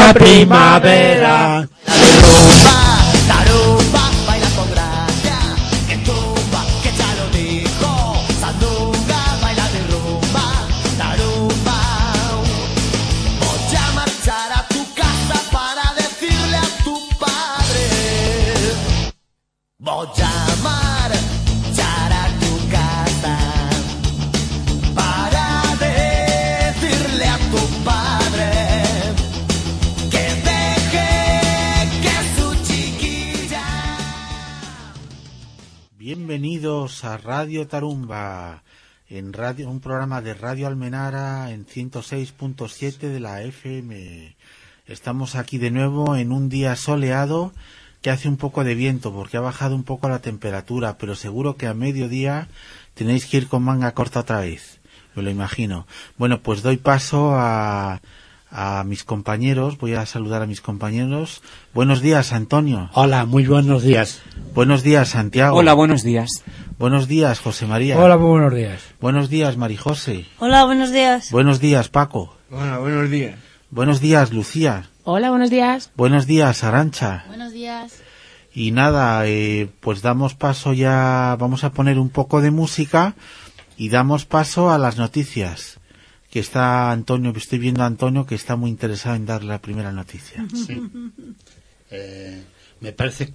la primavera. Tarumba, baila con gracia, que tumba, que ya lo dijo. Sandunga, baila de rumba, tarumba. Voy a marchar a tu casa para decirle a tu padre. Voy a marchar a tu casa para decirle a tu padre que deje que su chiquilla. Bienvenidos a Radio Tarumba, un programa de Radio Almenara en 106.7 de la FM. Estamos aquí de nuevo en un día soleado que hace un poco de viento porque ha bajado un poco la temperatura, pero seguro que a mediodía tenéis que ir con manga corta otra vez, me lo imagino. Bueno, pues doy paso a mis compañeros, voy a saludar a mis compañeros. Buenos días, Antonio. Hola, muy buenos días. Buenos días, Santiago. Hola, buenos días. Buenos días, José María. Hola, muy buenos días. Buenos días, Marijose. Hola, buenos días. Buenos días, Paco. Hola, buenos días. Buenos días, Lucía. Hola, buenos días. Buenos días, Arantxa. Buenos días. Y nada, pues damos paso ya, vamos a poner un poco de música y damos paso a las noticias. Que está Antonio, que estoy viendo a Antonio que está muy interesado en dar la primera noticia. Sí. Me parece...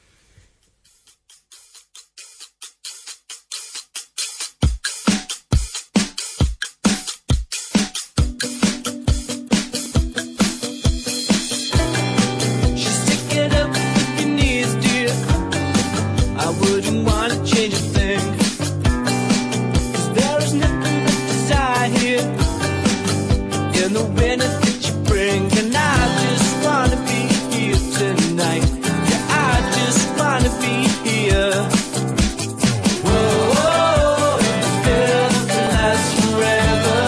She's taking up your knees, dear. I wouldn't want to change a thing. 'Cause there is nothing but desire here in the winter that you bring. And I just want to be here tonight. Yeah, I just want to be here. Whoa, whoa, it feels to last forever.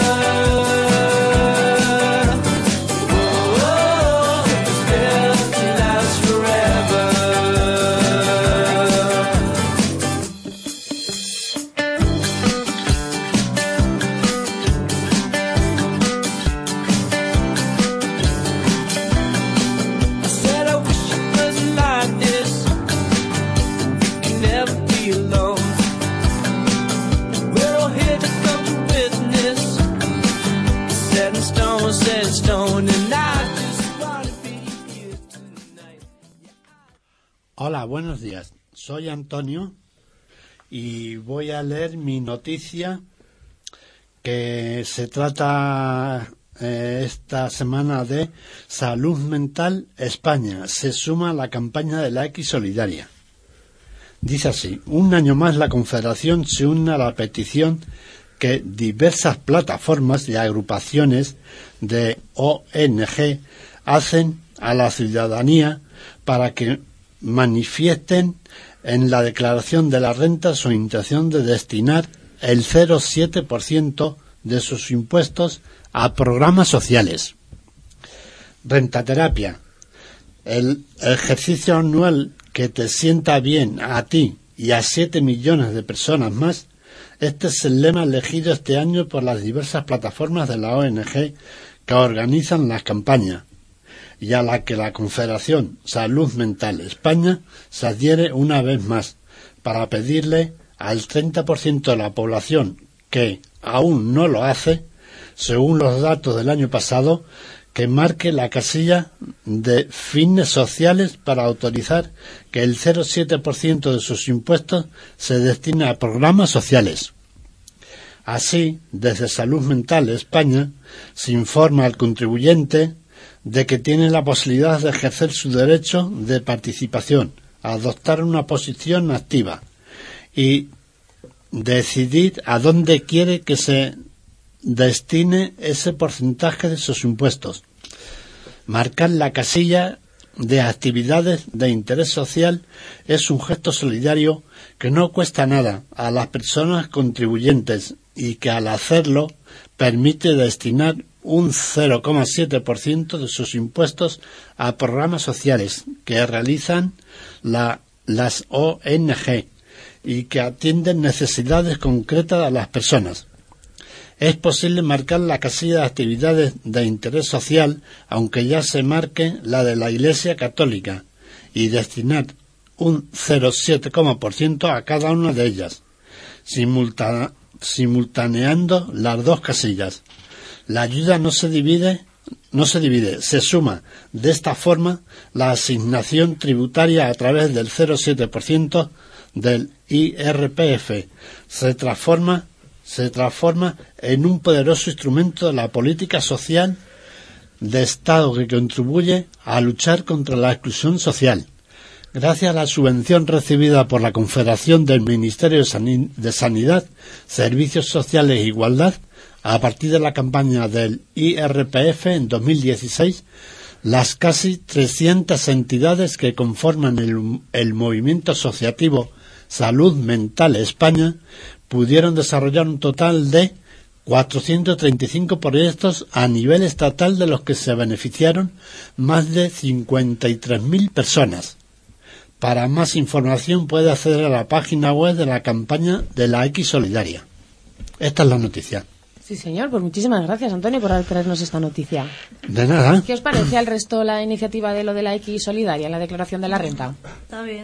Whoa, it feels to last forever. I said I wish it wasn't like this. We can never be alone. We're all here to come to witness. Set in stone, set in stone, and I just wanna be here tonight. Hola, buenos días. Soy Antonio y voy a leer mi noticia que se trata esta semana de Salud Mental España. Se suma a la campaña de la X Solidaria. Dice así: un año más la Confederación se une a la petición que diversas plataformas y agrupaciones de ONG hacen a la ciudadanía para que manifiesten en la declaración de la renta su intención de destinar el 0,7% de sus impuestos a programas sociales. Rentaterapia. El ejercicio anual que te sienta bien a ti y a 7 millones de personas más. Este es el lema elegido este año por las diversas plataformas de la ONG que organizan las campañas y a la que la Confederación Salud Mental España se adhiere una vez más para pedirle al 30% de la población que aún no lo hace, según los datos del año pasado, que marque la casilla de fines sociales para autorizar que el 0,7% de sus impuestos se destine a programas sociales. Así, desde Salud Mental España se informa al contribuyente de que tiene la posibilidad de ejercer su derecho de participación, adoptar una posición activa y decidir a dónde quiere que se destine ese porcentaje de sus impuestos. Marcar la casilla de actividades de interés social es un gesto solidario que no cuesta nada a las personas contribuyentes y que al hacerlo permite destinar un 0,7% de sus impuestos a programas sociales que realizan las ONG y que atienden necesidades concretas a las personas. Es posible marcar la casilla de actividades de interés social, aunque ya se marque la de la Iglesia Católica, y destinar un 0,7% a cada una de ellas, simultaneando las dos casillas. La ayuda no se divide, se suma. De esta forma, la asignación tributaria a través del 0,7% del IRPF se transforma en un poderoso instrumento de la política social de Estado que contribuye a luchar contra la exclusión social. Gracias a la subvención recibida por la Confederación del Ministerio de Sanidad, Servicios Sociales e Igualdad, a partir de la campaña del IRPF en 2016, las casi 300 entidades que conforman el movimiento asociativo Salud Mental España pudieron desarrollar un total de 435 proyectos a nivel estatal, de los que se beneficiaron más de 53.000 personas. Para más información puede acceder a la página web de la campaña de la X Solidaria. Esta es la noticia. Sí, señor. Pues muchísimas gracias, Antonio, por traernos esta noticia. De nada. ¿Qué os parece al resto la iniciativa de lo de la X Solidaria, la declaración de la renta? Está bien.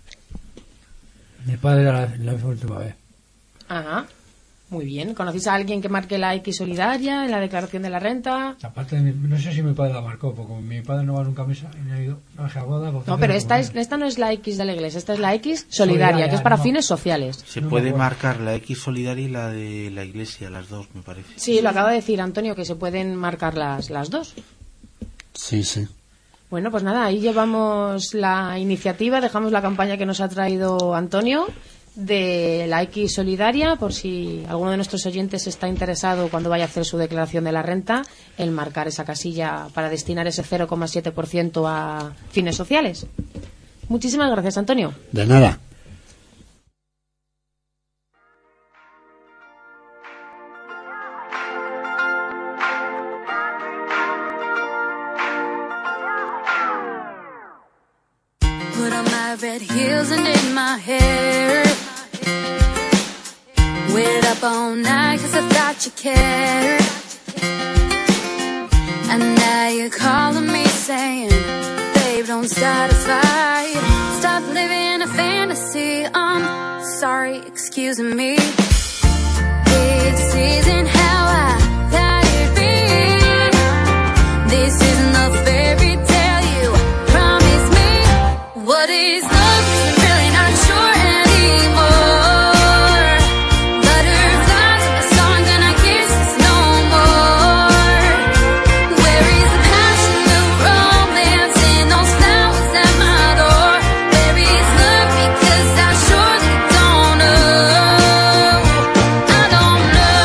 Mi padre la última vez. Ajá. Muy bien. ¿Conocéis a alguien que marque la X Solidaria en la declaración de la renta? Aparte, no sé si mi padre la marcó, porque mi padre no va nunca a misa y no ha ido a boda. No, pero esta no es la X de la iglesia, esta es la X Solidaria, que es para fines sociales. Se puede marcar la X Solidaria y la de la iglesia, las dos, me parece. Sí, lo acaba de decir Antonio, que se pueden marcar las dos. Sí, sí. Bueno, pues nada, ahí llevamos la iniciativa, dejamos la campaña que nos ha traído Antonio de la X Solidaria, por si alguno de nuestros oyentes está interesado cuando vaya a hacer su declaración de la renta, en marcar esa casilla para destinar ese 0,7% a fines sociales. Muchísimas gracias, Antonio. De nada. Put on my red heels and did my hair. Waited up all night 'cause I thought you cared. And now you're calling me saying, babe, don't start a fight. Stop living a fantasy. I'm sorry, excuse me. This isn't how I thought it'd be. This isn't a fairy tale, you promised me. What is love? 'Cause I'm really not sure anymore. Butterflies are my song and I guess it's no more. Where is the passion, the romance, and those flowers at my door? Where is love? Because I surely don't know. I don't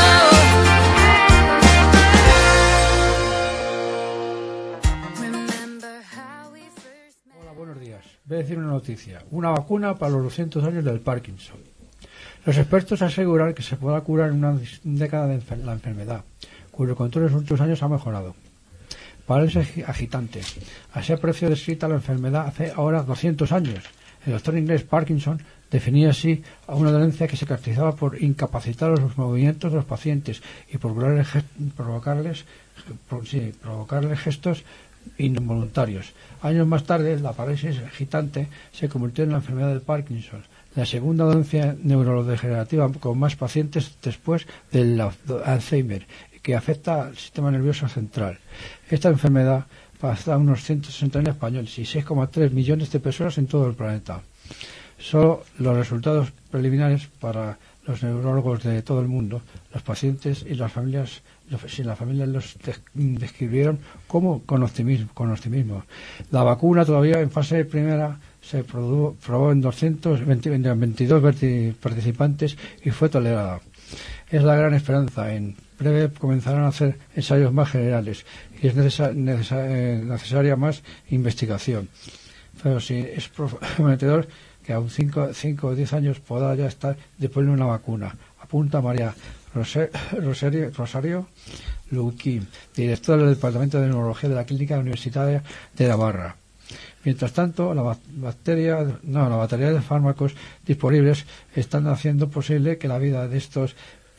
know. Remember how we first met. Hola, buenos días. Voy a decir una noticia. Una vacuna para los 200 años del Parkinson. Los expertos aseguran que se podrá curar en una década la enfermedad, cuyo control en los últimos años ha mejorado. Parálisis agitante. Así apreció descrita la enfermedad hace ahora 200 años. El doctor inglés Parkinson definía así a una dolencia que se caracterizaba por incapacitar los movimientos de los pacientes y por provocarles gestos involuntarios. Años más tarde, la parálisis agitante se convirtió en la enfermedad del Parkinson, la segunda dolencia neurodegenerativa con más pacientes después del Alzheimer, que afecta al sistema nervioso central. Esta enfermedad afecta a unos 160.000 españoles y 6,3 millones de personas en todo el planeta. Solo los resultados preliminares para los neurólogos de todo el mundo, los pacientes y las familias, los describieron como con optimismo. La vacuna, todavía en fase primera, se probó en 222 participantes y fue tolerada. Es la gran esperanza. En breve comenzarán a hacer ensayos más generales y es necesaria más investigación. Pero sí, es prometedor que aún 5 o 10 años pueda ya estar disponible una vacuna, apunta María Rosario Luquín, directora del Departamento de Neurología de la Clínica Universitaria de Navarra. Mientras tanto, la batería de fármacos disponibles están haciendo posible que la vida de estos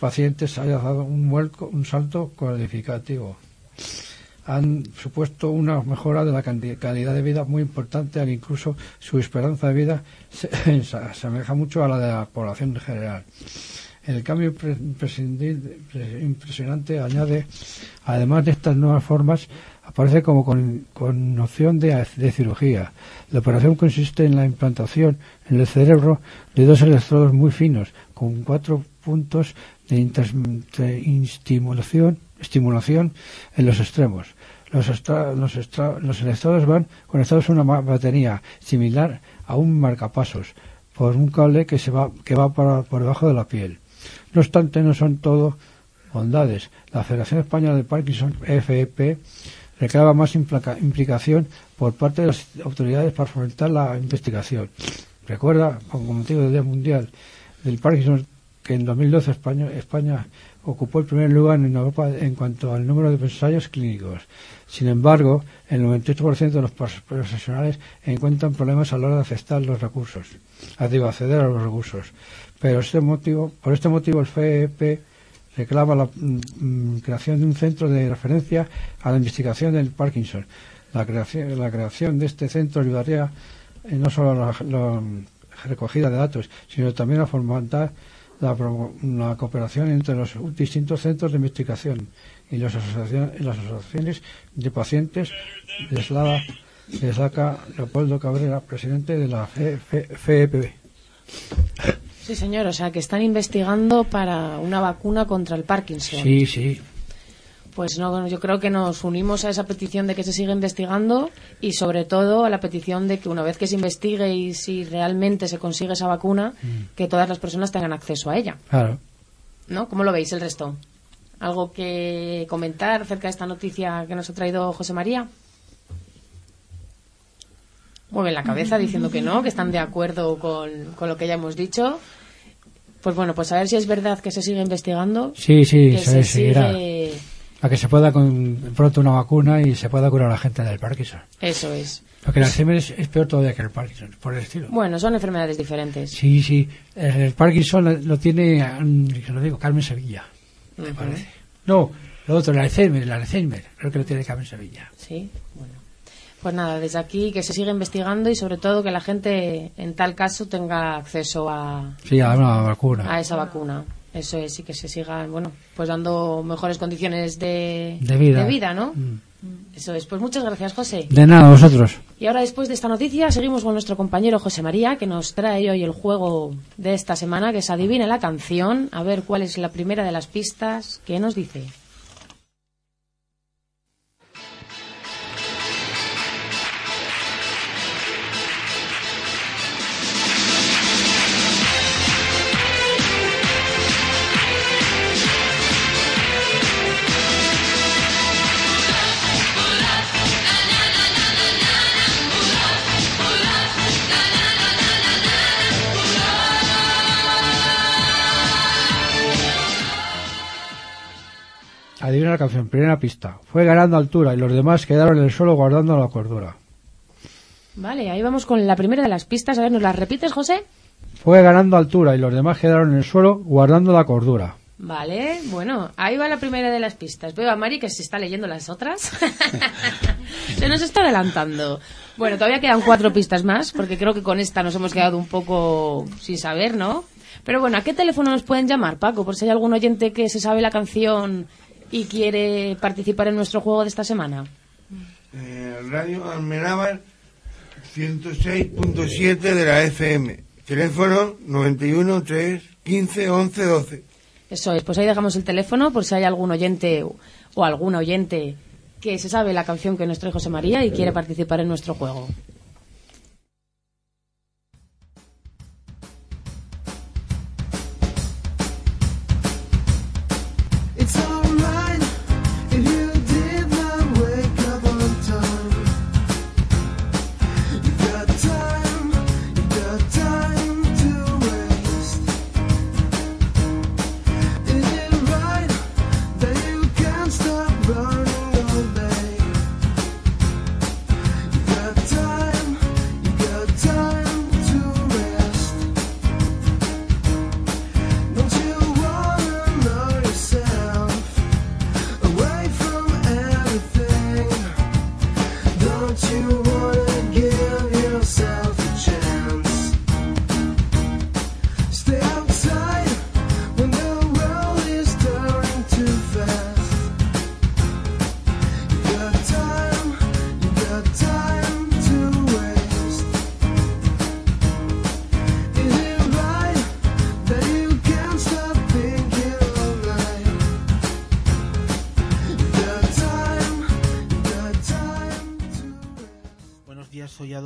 pacientes haya dado un salto cualificativo. Han supuesto una mejora de la calidad de vida muy importante, al incluso su esperanza de vida se asemeja mucho a la de la población en general. El cambio impresionante añade, además de estas nuevas formas, aparece como con noción de cirugía. La operación consiste en la implantación en el cerebro de 2 electrodos muy finos, con 4 puntos de estimulación en los extremos. Los electrodos van conectados a una batería similar a un marcapasos por un cable que va por debajo de la piel. No obstante, no son todo bondades. La Federación Española de Parkinson, FEP, reclama más implicación por parte de las autoridades para fomentar la investigación. Recuerda, con motivo del Día Mundial del Parkinson, que en 2012 España ocupó el primer lugar en Europa en cuanto al número de ensayos clínicos. Sin embargo, el 98% de los profesionales encuentran problemas a la hora de acceder a los recursos. Pero por este motivo el FEP reclama la creación de un centro de referencia a la investigación del Parkinson. La creación de este centro ayudaría no solo a la recogida de datos, sino también a fomentar la cooperación entre los distintos centros de investigación y las asociaciones de pacientes. Destaca Leopoldo Cabrera, presidente de la FEP. Sí, señor, o sea, que están investigando para una vacuna contra el Parkinson. Sí. Pues no, yo creo que nos unimos a esa petición de que se siga investigando y sobre todo a la petición de que una vez que se investigue y si realmente se consigue esa vacuna, que todas las personas tengan acceso a ella. Claro. ¿No? ¿Cómo lo veis el resto? ¿Algo que comentar acerca de esta noticia que nos ha traído José María? Mueven la cabeza diciendo que no, que están de acuerdo con lo que ya hemos dicho. Pues bueno, pues a ver si es verdad que se sigue investigando. Sí, que se seguirá. A que se pueda pronto una vacuna y se pueda curar a la gente del Parkinson. Eso es. Porque el Alzheimer es peor todavía que el Parkinson, por el estilo. Bueno, son enfermedades diferentes. Sí. El Parkinson lo tiene, se lo digo, Carmen Sevilla, me parece. No, lo otro, el Alzheimer, creo que lo tiene Carmen Sevilla. Sí, bueno. Pues nada, desde aquí que se siga investigando y sobre todo que la gente en tal caso tenga acceso a una vacuna. A esa vacuna. Eso es, y que se sigan, bueno, pues dando mejores condiciones de vida, ¿no? Eso es. Pues muchas gracias, José. De nada, vosotros. Y ahora, después de esta noticia, seguimos con nuestro compañero José María, que nos trae hoy el juego de esta semana, que es Adivina la canción. A ver cuál es la primera de las pistas que nos dice. Adivina la canción, primera pista. Fue ganando altura y los demás quedaron en el suelo guardando la cordura. Vale, ahí vamos con la primera de las pistas. A ver, ¿nos las repites, José? Fue ganando altura y los demás quedaron en el suelo guardando la cordura. Vale, bueno, ahí va la primera de las pistas. Veo a Mari que se está leyendo las otras. Se nos está adelantando. Bueno, todavía quedan 4 pistas más, porque creo que con esta nos hemos quedado un poco sin saber, ¿no? Pero bueno, ¿a qué teléfono nos pueden llamar, Paco? Por si hay algún oyente que se sabe la canción y quiere participar en nuestro juego de esta semana. Radio Almenara 106.7 de la FM. Teléfono 91 3 15 11 12. Eso es, pues ahí dejamos el teléfono por si hay algún oyente o alguna oyente que se sabe la canción que nos trae José María y quiere participar en nuestro juego. Time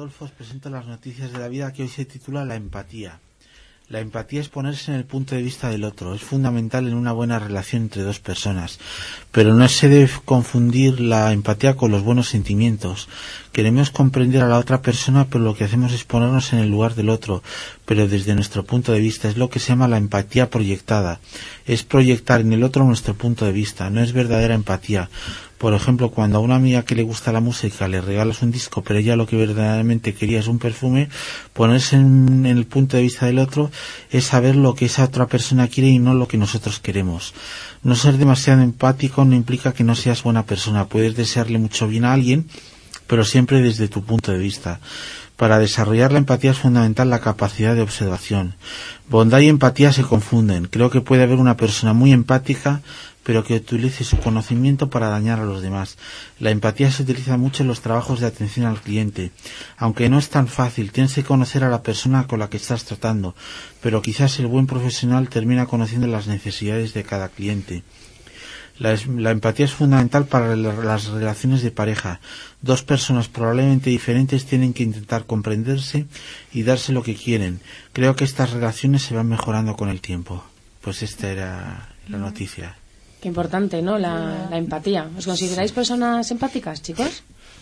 Adolfo, os presento las noticias de la vida que hoy se titula La empatía. La empatía es ponerse en el punto de vista del otro. Es fundamental en una buena relación entre dos personas. Pero no se debe confundir la empatía con los buenos sentimientos. Queremos comprender a la otra persona, pero lo que hacemos es ponernos en el lugar del otro, pero desde nuestro punto de vista. Es lo que se llama la empatía proyectada. Es proyectar en el otro nuestro punto de vista. No es verdadera empatía. Por ejemplo, cuando a una amiga que le gusta la música le regalas un disco, pero ella lo que verdaderamente quería es un perfume, ponerse en el punto de vista del otro es saber lo que esa otra persona quiere y no lo que nosotros queremos. No ser demasiado empático no implica que no seas buena persona. Puedes desearle mucho bien a alguien, pero siempre desde tu punto de vista. Para desarrollar la empatía es fundamental la capacidad de observación. Bondad y empatía se confunden. Creo que puede haber una persona muy empática, pero que utilice su conocimiento para dañar a los demás. La empatía se utiliza mucho en los trabajos de atención al cliente. Aunque no es tan fácil, tienes que conocer a la persona con la que estás tratando, pero quizás el buen profesional termina conociendo las necesidades de cada cliente. La empatía es fundamental para las relaciones de pareja. Dos personas probablemente diferentes tienen que intentar comprenderse y darse lo que quieren. Creo que estas relaciones se van mejorando con el tiempo. Pues esta era la noticia. Qué importante, ¿no? La empatía. ¿Os consideráis personas empáticas, chicos?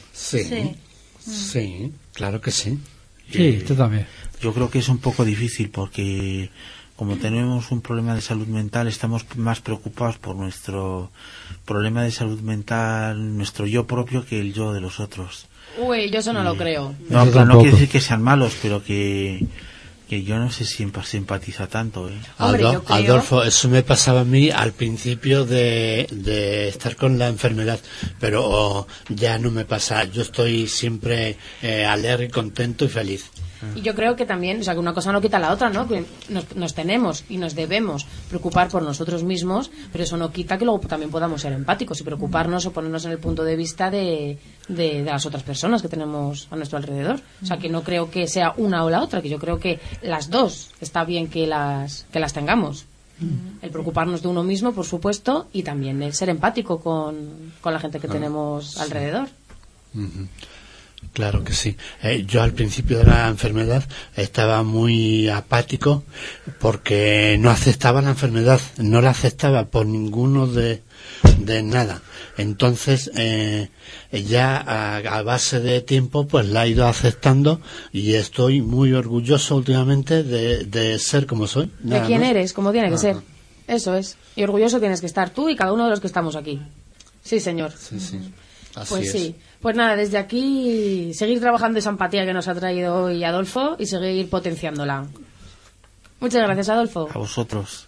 Sí, claro que sí. Sí, tú también. Yo creo que es un poco difícil porque como tenemos un problema de salud mental, estamos más preocupados por nuestro problema de salud mental, nuestro yo propio, que el yo de los otros. Uy, yo eso no lo creo. No, claro, no quiere decir que sean malos, pero que yo no sé si se empatiza tanto. Hombre, yo creo... Adolfo, eso me pasaba a mí al principio de estar con la enfermedad, pero ya no me pasa. Yo estoy siempre alegre, contento y feliz. Y yo creo que también, o sea, que una cosa no quita la otra, ¿no? Que nos tenemos y nos debemos preocupar por nosotros mismos, pero eso no quita que luego también podamos ser empáticos y preocuparnos o ponernos en el punto de vista de las otras personas que tenemos a nuestro alrededor. O sea, que no creo que sea una o la otra, que yo creo que las dos está bien que las tengamos. El preocuparnos de uno mismo, por supuesto, y también el ser empático con la gente que tenemos alrededor. Claro que sí. Yo al principio de la enfermedad estaba muy apático porque no aceptaba la enfermedad, no la aceptaba por ninguno de nada. Entonces ya a base de tiempo pues la he ido aceptando y estoy muy orgulloso últimamente de ser como soy. De quién eres, como tiene que ser. Eso es. Y orgulloso tienes que estar tú y cada uno de los que estamos aquí. Sí, señor. Sí. Así pues es. sí. Pues nada, desde aquí seguir trabajando esa empatía que nos ha traído hoy Adolfo y seguir potenciándola. Muchas gracias, Adolfo. A vosotros.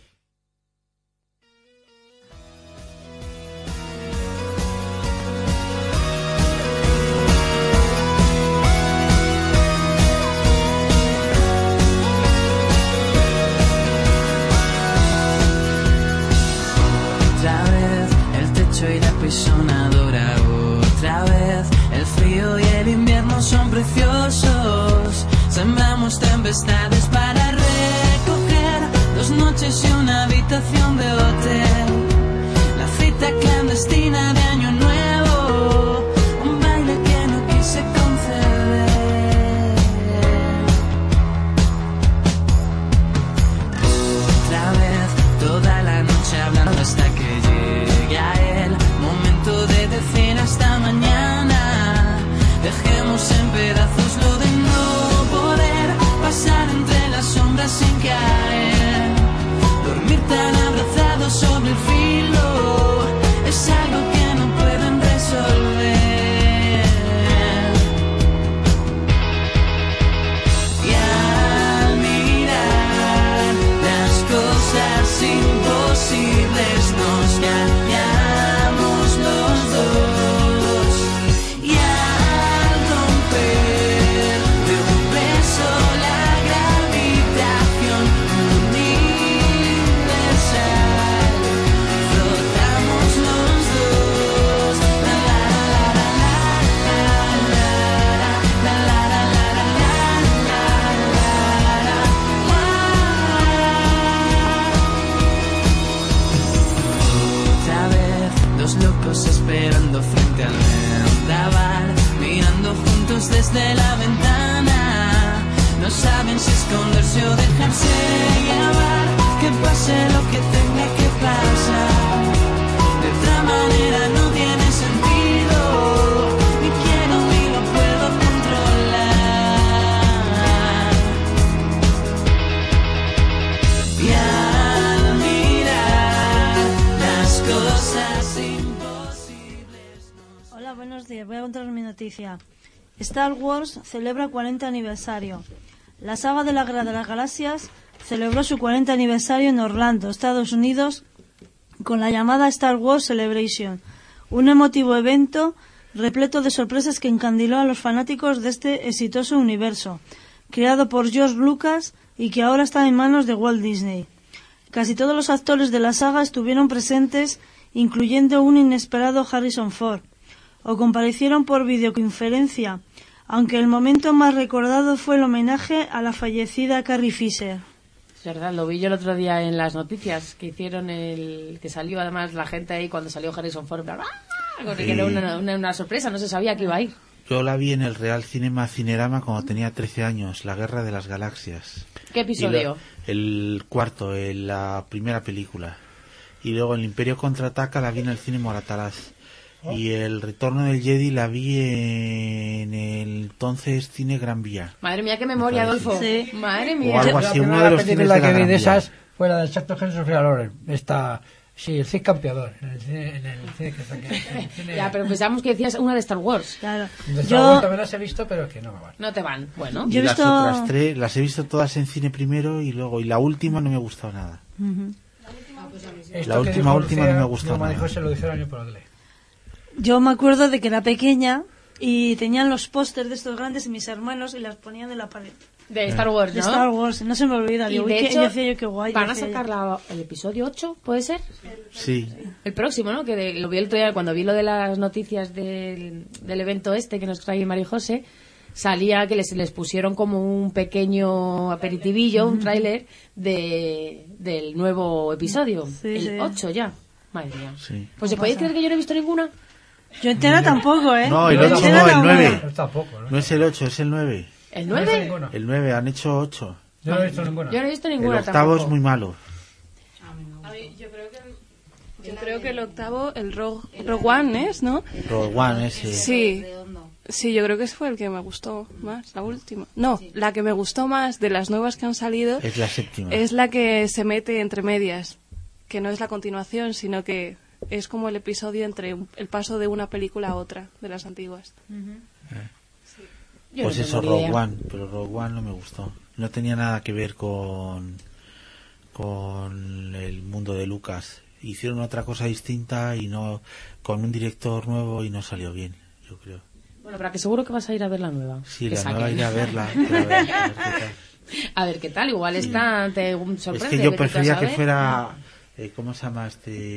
Otra vez el techo y la pisonadora. Otra vez el frío y el invierno son preciosos. Sembramos tempestades para recoger 2 noches y una habitación de hotel. La cita clandestina de Año Nuevo, un baile que no quise conceder. Otra vez toda la noche hablando hasta que llegue a él. Momento de decir hasta mañana. Dejemos en pedazos lo de no poder pasar entre las sombras sin caer. Dormir tan abrazados sobre el filo es algo que no pueden resolver. Y al mirar las cosas imposibles no pase lo que tenga que pasar. De otra manera no tiene sentido. Ni quiero ni lo puedo controlar. Y al mirar las cosas imposibles. Hola, buenos días. Voy a contaros mi noticia. Star Wars celebra 40 aniversario. La saga de la Guerra de las Galaxias celebró su 40 aniversario en Orlando, Estados Unidos, con la llamada Star Wars Celebration, un emotivo evento repleto de sorpresas que encandiló a los fanáticos de este exitoso universo, creado por George Lucas y que ahora está en manos de Walt Disney. Casi todos los actores de la saga estuvieron presentes, incluyendo un inesperado Harrison Ford, o comparecieron por videoconferencia, aunque el momento más recordado fue el homenaje a la fallecida Carrie Fisher. Es verdad, lo vi yo el otro día en las noticias que hicieron que salió además la gente ahí cuando salió Harrison Ford, ¡ah! Que era una sorpresa, no se sabía que iba a ir. Yo la vi en el Real Cinema Cinerama cuando tenía 13 años, La Guerra de las Galaxias. ¿Qué episodio? El cuarto, la primera película. Y luego el Imperio Contraataca la vi en el cine Moratalaz. Y el Retorno del Jedi la vi en el entonces cine Gran Vía. Madre mía, qué memoria, Adolfo. Sí. Madre mía. O algo así, uno de La los cines película de la que vi Gran de Vía. esas fue la del Charlton Heston Real Esta, sí, el Cid Campeador. En el cine que está aquí. En el cine- Ya, pero pensamos que decías una de Star Wars. Claro. De Star Yo, Wars también las he visto, pero que no me van. No te van. Bueno. Yo Y he las visto- otras tres las he visto todas en cine primero y luego, y la última no me ha gustado nada. Esto La que última dijo no me Lucía, gustó digo, María nada. José lo dice el año por el yo me acuerdo de que era pequeña y tenían los pósters de estos grandes y mis hermanos y las ponían en la pared. De Star Wars, De ¿no? Star Wars, no se me olvida. Y Digo, de uy, hecho, decía yo qué guay. van a decía yo. sacar el episodio 8, ¿puede ser? Sí. El próximo, ¿no? Que lo vi el otro día cuando vi lo de las noticias del evento este que nos trae María José. Salía que les pusieron como un pequeño aperitivillo, un tráiler del nuevo episodio. Sí, el sí. 8 ya. Madre mía. Sí. Pues se podéis creer que yo no he visto ninguna. Yo entera tampoco, ¿eh? No, el Yo 8 entera no, el tampoco. 9. No, tampoco, ¿no? No es el 8, es el 9. ¿El No he visto 9? ninguna. El 9, han hecho 8. Yo no he visto ninguna. Yo no he visto El ninguna octavo tampoco. es muy malo. Yo creo que el octavo, el Rogue One es, ¿no? Rogue One ese. Sí. Sí, yo creo que ese fue el que me gustó más, la última. No, la que me gustó más de las nuevas que han salido Es la séptima. es la que se mete entre medias, que no es la continuación, sino que es como el episodio entre el paso de una película a otra, de las antiguas. Yo Pues no eso, tengo ni Rogue idea. One. Pero Rogue One no me gustó. No tenía nada que ver con el mundo de Lucas. Hicieron otra cosa distinta y no con un director nuevo y no salió bien, yo creo. Bueno, pero que seguro que vas a ir a ver la nueva. Sí, Que la nueva saquen. iré a verla. Pero a ver qué tal. A ver qué tal, igual está, te sorprende. Es que yo vete tú a prefería que saber. fuera, ¿cómo se llama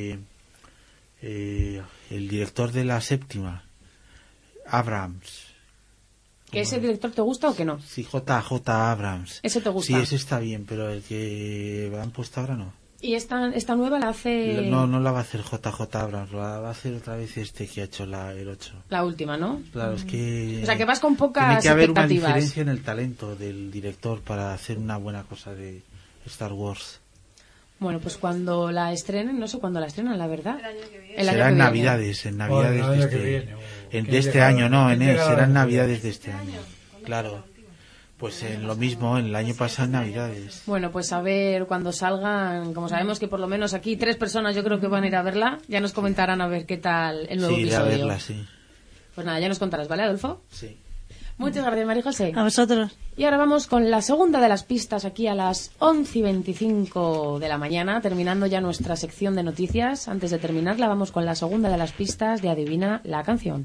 el director de la séptima? Abrams. ¿Que ese director te gusta o que no? Sí, J.J. Abrams. ¿Ese te gusta? Sí, ese está bien, pero el que han puesto ahora no. ¿Y esta nueva la hace No la va a hacer J.J. Abrams, la va a hacer otra vez que ha hecho el 8. la última, no? Claro, es que... O sea, que vas con tiene pocas que haber una expectativas. diferencia en el talento del director para hacer una buena cosa de Star Wars. Bueno, pues cuando la estrenen, no sé cuándo la estrenan, la verdad. El año que viene. Será en Navidades, en Navidades Bueno, el de año que este, viene, de este año, no, en llega será en el año que Navidades de este año. Claro. Pues en lo mismo, en el año pasado en Navidades. Bueno, pues a ver cuando salgan, como sabemos que por lo menos aquí 3 personas yo creo que van a ir a verla, ya nos comentarán a ver qué tal el nuevo Sí, iré a episodio. verla, sí. Pues nada, ya nos contarás, ¿vale, Adolfo? Sí. Muchas gracias, María José. A vosotros. Y ahora vamos con la segunda de las pistas aquí a las 11:25 de la mañana, terminando ya nuestra sección de noticias. Antes de terminarla, vamos con la segunda de las pistas de Adivina la canción.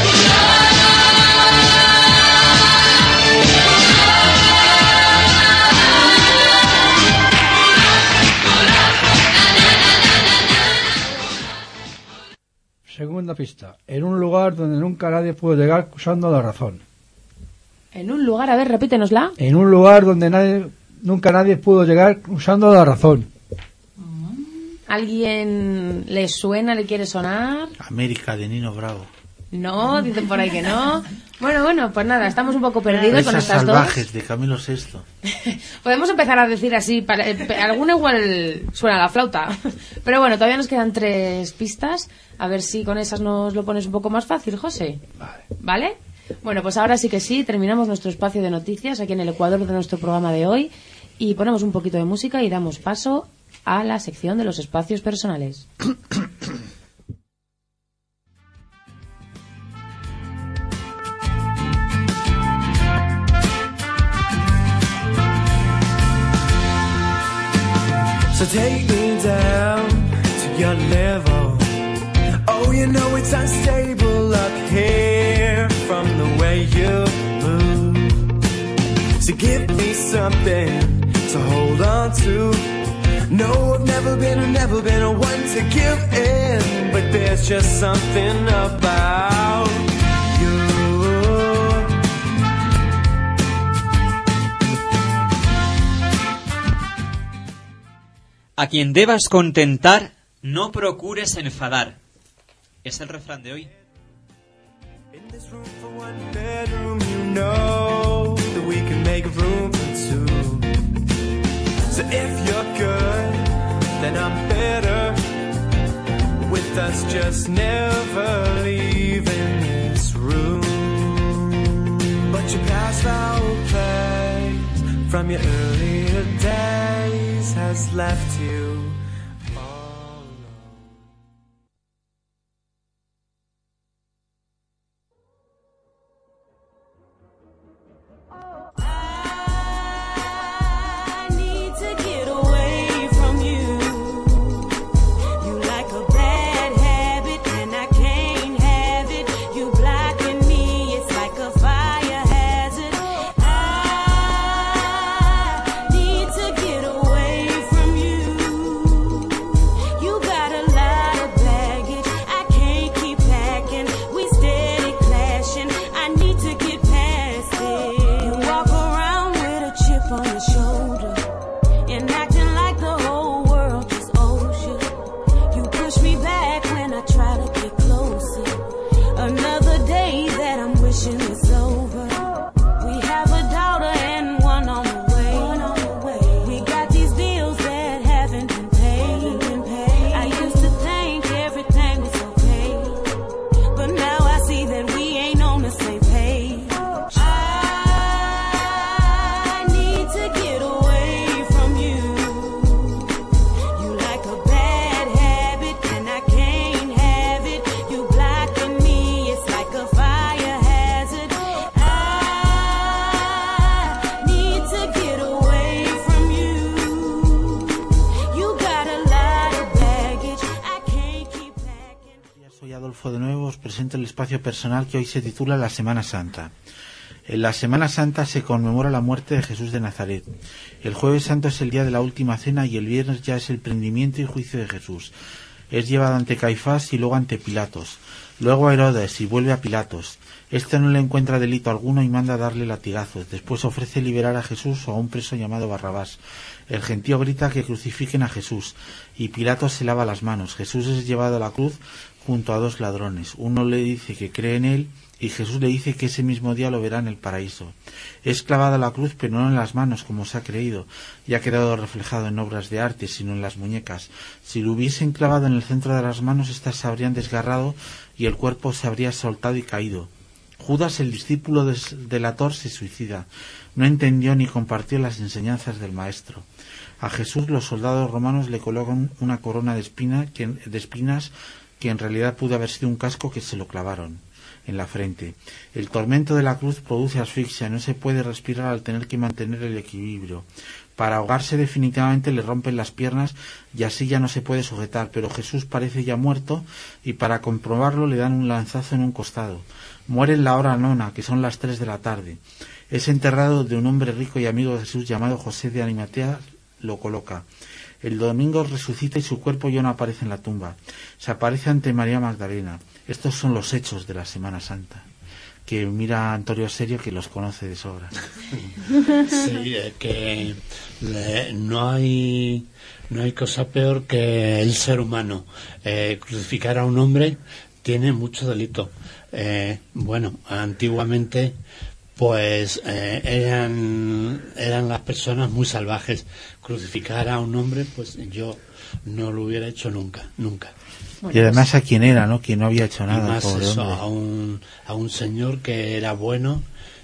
Hola, pista. En un lugar donde nunca nadie pudo llegar usando la razón. En un lugar, a ver, repítenosla. En un lugar donde nunca nadie pudo llegar usando la razón. ¿Alguien le suena, le quiere sonar? América, de Nino Bravo. No, dicen por ahí que no. Bueno, pues nada, estamos un poco perdidos con Esas estas salvajes dos. de Camilo VI. Podemos empezar a decir así, alguna igual suena la flauta. Pero bueno, todavía nos quedan 3 pistas. A ver si con esas nos lo pones un poco más fácil, José. ¿Vale? Bueno, pues ahora sí que sí, terminamos nuestro espacio de noticias aquí en el ecuador de nuestro programa de hoy y ponemos un poquito de música y damos paso a la sección de los espacios personales. So take me down to your level. Oh, you know it's unstable up here from the way you move. So give me something to hold on to. No, I've never been a one to give in, but there's just something about you. A quien debas contentar, no procures enfadar. Es el refrán de hoy. In this room for one bedroom, you know that we can make room for two. So if you're good, then I'm better. With us just never leaving this room. But your past foul play from your earlier days has left you all alone. I need to get away from you. You like a bad habit and I can't have it. You blocking me, it's like a fire hazard. I need to get away from you. You got a lot of baggage, I can't keep packing. We steady clashing, I need to get past it. You walk around with a chip on your shoulder and acting like the whole world just owes you. You push me back when I try to get closer. Another day that I'm wishing was over. We have a daughter and one on the way. We got these bills that haven't been paid. I used to think everything was okay, but now I see that we ain't on the same page. I need to get away from you. You like a bad habit and I can't have it. You blocking me, it's like a fire hazard. I need to get away from you. You got a lot of baggage, I can't keep packing. Soy Adolfo de nuevo, os presento el espacio personal que hoy se titula La Semana Santa. En la Semana Santa se conmemora la muerte de Jesús de Nazaret. El Jueves Santo es el día de la Última Cena y el viernes ya es el prendimiento y juicio de Jesús. Es llevado ante Caifás y luego ante Pilatos. Luego a Herodes y vuelve a Pilatos. Este no le encuentra delito alguno y manda darle latigazos. Después ofrece liberar a Jesús o a un preso llamado Barrabás. El gentío grita que crucifiquen a Jesús y Pilatos se lava las manos. Jesús es llevado a la cruz junto a 2 ladrones. Uno le dice que cree en él y Jesús le dice que ese mismo día lo verá en el paraíso. Es clavado a la cruz, pero no en las manos como se ha creído, y ha quedado reflejado en obras de arte, sino en las muñecas. Si lo hubiesen clavado en el centro de las manos, éstas se habrían desgarrado y el cuerpo se habría soltado y caído. Judas, el discípulo delator, se suicida. No entendió ni compartió las enseñanzas del Maestro. A Jesús los soldados romanos le colocan una corona de espinas que en realidad pudo haber sido un casco que se lo clavaron en la frente. El tormento de la cruz produce asfixia, no se puede respirar al tener que mantener el equilibrio. Para ahogarse definitivamente le rompen las piernas y así ya no se puede sujetar, pero Jesús parece ya muerto y para comprobarlo le dan un lanzazo en un costado. Muere en la hora 9, que son las 3 de la tarde. Es enterrado de un hombre rico y amigo de Jesús llamado José de Arimatea, lo coloca. El domingo resucita y su cuerpo ya no aparece en la tumba. Se aparece ante María Magdalena. Estos son los hechos de la Semana Santa. Que mira a Antonio Serio, que los conoce de sobra. Sí, que no hay cosa peor que el ser humano. Crucificar a un hombre tiene mucho delito. Bueno, antiguamente pues eran las personas muy salvajes. Crucificar a un hombre, pues yo no lo hubiera hecho nunca. Y además a quién era, ¿no? Que no había hecho nada. Y más pobre eso, hombre. a un señor que era bueno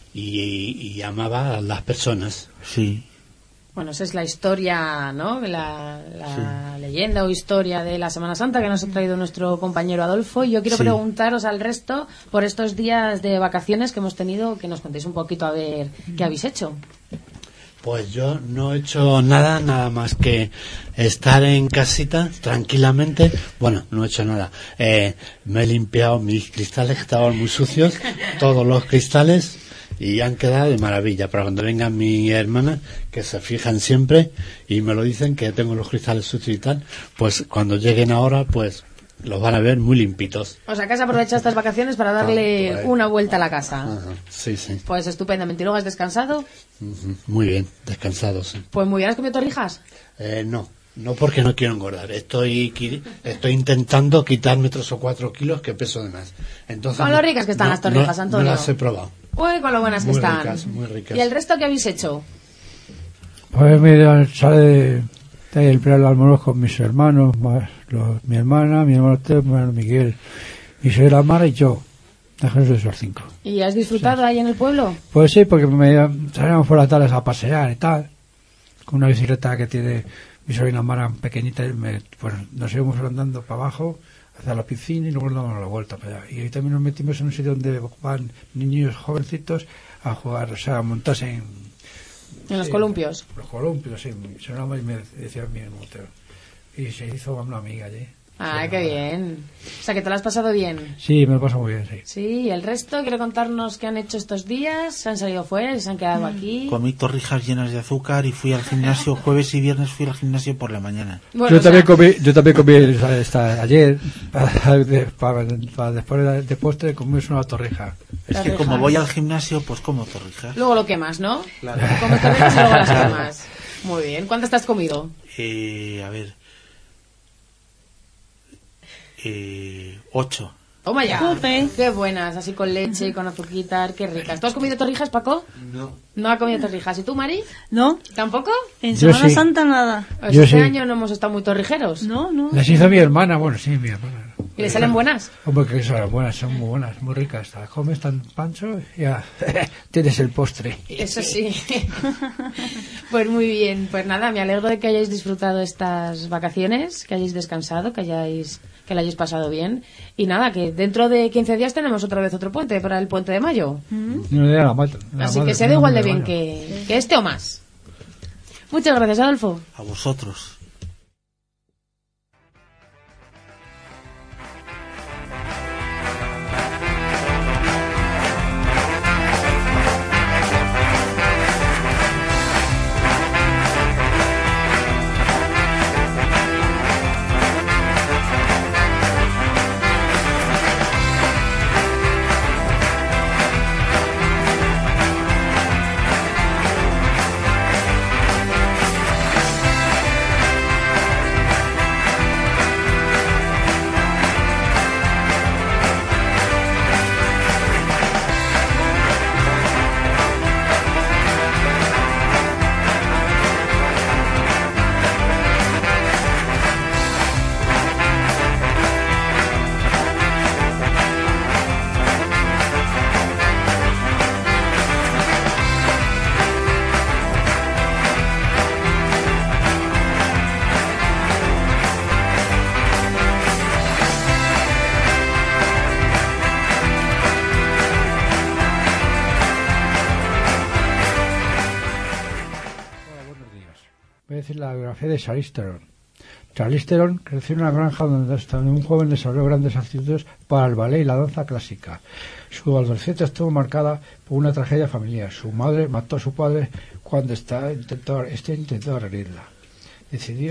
y amaba a las personas. Sí. Bueno, esa es la historia, ¿no? La leyenda o historia de la Semana Santa que nos ha traído nuestro compañero Adolfo. Y yo quiero preguntaros al resto por estos días de vacaciones que hemos tenido, que nos contéis un poquito a ver qué habéis hecho. Pues yo no he hecho nada más que estar en casita tranquilamente. Bueno, no he hecho nada. Me he limpiado mis cristales que estaban muy sucios, todos los cristales, y han quedado de maravilla. Para cuando vengan mis hermanas, que se fijan siempre y me lo dicen que tengo los cristales sucios y tal, pues cuando lleguen ahora, pues los van a ver muy limpitos. O sea, que has aprovechado estas vacaciones para darle una vuelta a la casa. Ajá, sí. Pues estupendamente. ¿Y luego has descansado? Muy bien, descansado, sí. Pues muy bien. ¿Has comido torrijas? No porque no quiero engordar. Estoy intentando quitarme 3 o 4 kilos que peso de más. Entonces, con lo ricas que están las torrijas, Antonio. No las he probado. Uy, con lo buenas que están. Muy ricas. ¿Y el resto qué habéis hecho? Pues mira, sale de el Prat Almoroz con mis hermanos, más mi hermana, mi hermano Teo, mi hermano Miguel, mi suegra Mara y yo. Déjanos de esos 5. ¿Y has disfrutado ahí en el pueblo? Pues sí, porque salíamos por las tardes a pasear y tal, con una bicicleta que tiene mi sobrina Mara pequeñita, pues nos íbamos andando para abajo hacia la piscina y luego nos damos la vuelta para allá. Y ahí también nos metimos en un sitio donde van niños jovencitos a jugar, o sea, a montarse en los columpios. Los columpios, sí. Sonaba y me decía mi motero. Y se hizo una amiga allí. Ah, qué bien. O sea, que te lo has pasado bien. Sí, me lo paso muy bien, sí. Sí, y el resto, quiero contarnos qué han hecho estos días. ¿Se han salido fuera y se han quedado aquí? Comí torrijas llenas de azúcar y fui al gimnasio jueves y viernes, fui al gimnasio por la mañana. Bueno, yo también comí ayer, para después de postre, comimos una torrija. Es que como voy al gimnasio, pues como torrijas. Luego lo quemas, ¿no? Claro. Comes torrijas y luego las quemas. Muy bien. ¿Cuántas te has comido? A ver... 8. Toma ya. Qué buenas, así con leche y con azuquitar, qué ricas. ¿Tú has comido torrijas, Paco? No. ¿No ha comido torrijas? ¿Y tú, Mari? No. ¿Tampoco? En Semana Santa nada. Pues este año no hemos estado muy torrijeros. No. Las hizo mi hermana, bueno, sí, mi hermana. ¿Y le salen buenas? Hombre, que son buenas, son muy buenas, muy ricas. Las comes tan pancho y ya tienes el postre. Eso sí. Pues muy bien. Pues nada, me alegro de que hayáis disfrutado estas vacaciones, que hayáis descansado, que lo hayáis pasado bien. Y nada, que dentro de 15 días tenemos otra vez otro puente para el puente de mayo. Así que sea de igual de bien que este o más. Muchas gracias, Adolfo. A vosotros. La biografía de Charlize Theron. Charlize Theron creció en una granja donde un joven desarrolló grandes aptitudes para el ballet y la danza clásica. Su adolescencia estuvo marcada por una tragedia familiar. Su madre mató a su padre cuando intentó agredirla. Decidió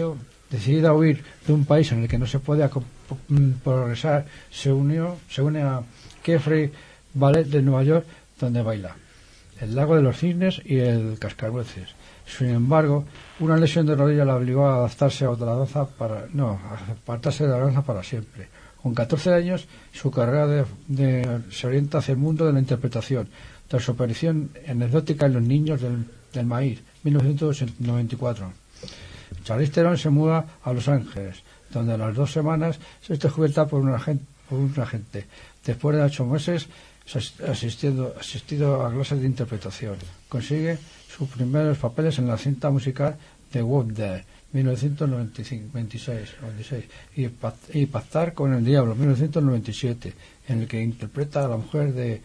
Decidida a huir de un país en el que no se puede progresar, se une a Kefri Ballet de Nueva York, donde baila el Lago de los Cisnes y el Cascanueces. Sin embargo, una lesión de rodilla la obligó a adaptarse a otra danza a apartarse de la danza para siempre. Con 14 años, su carrera se orienta hacia el mundo de la interpretación, tras su aparición anecdótica en Los niños del maíz, 1994. Charlize Theron se muda a Los Ángeles, donde a las 2 semanas se es descubierta por un agente. Después de 8 meses asistido a clases de interpretación, consigue sus primeros papeles en la cinta musical de Whoop There, 1996, y Pactar con el Diablo, 1997, en el que interpreta a la mujer de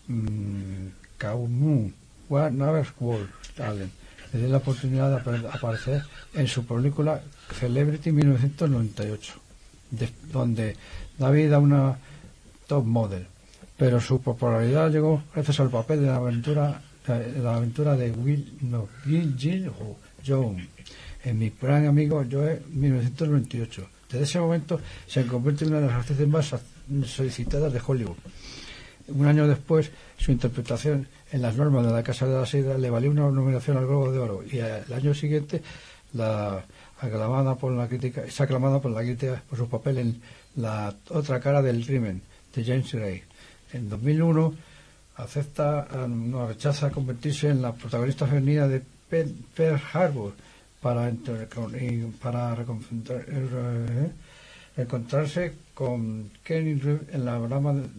Kaumu World Talent. Le dio la oportunidad de aparecer en su película Celebrity 1998, donde da vida a una top model, pero su popularidad llegó gracias al papel de la aventura de Jill Jones en Mi gran amigo Joe, 1998. Desde ese momento se convierte en una de las actrices más solicitadas de Hollywood. Un año después, su interpretación en Las normas de la Casa de la Seda le valió una nominación al Globo de Oro, y el año siguiente es aclamada por la crítica por su papel en La otra cara del crimen de James Gray. En 2001 rechaza convertirse en la protagonista femenina de Pearl Harbor para encontrarse con Kenny Reeves en el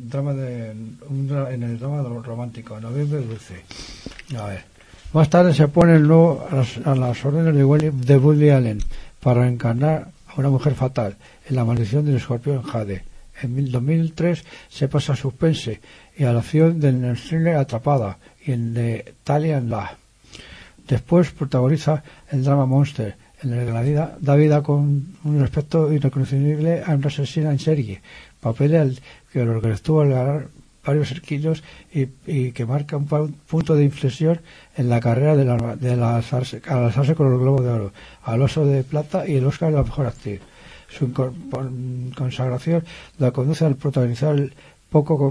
drama romántico Noviembre Dulce. Más tarde se pone el nuevo a las órdenes de Woody Allen para encarnar a una mujer fatal en La maldición del escorpión Jade. En 2003 se pasa a suspense y a la acción del thriller Atrapada y en The Italian La. Después protagoniza el drama Monster, en el que da vida con un aspecto irreconocible a una asesina en serie, papel que lo que estuvo al ganar varios kilos y que marca un punto de inflexión en la carrera al alzarse con el Globo de Oro, al Oso de Plata y el Oscar de la Mejor Actriz. Su consagración la conduce al protagonizar el poco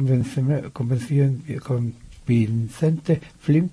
convincente film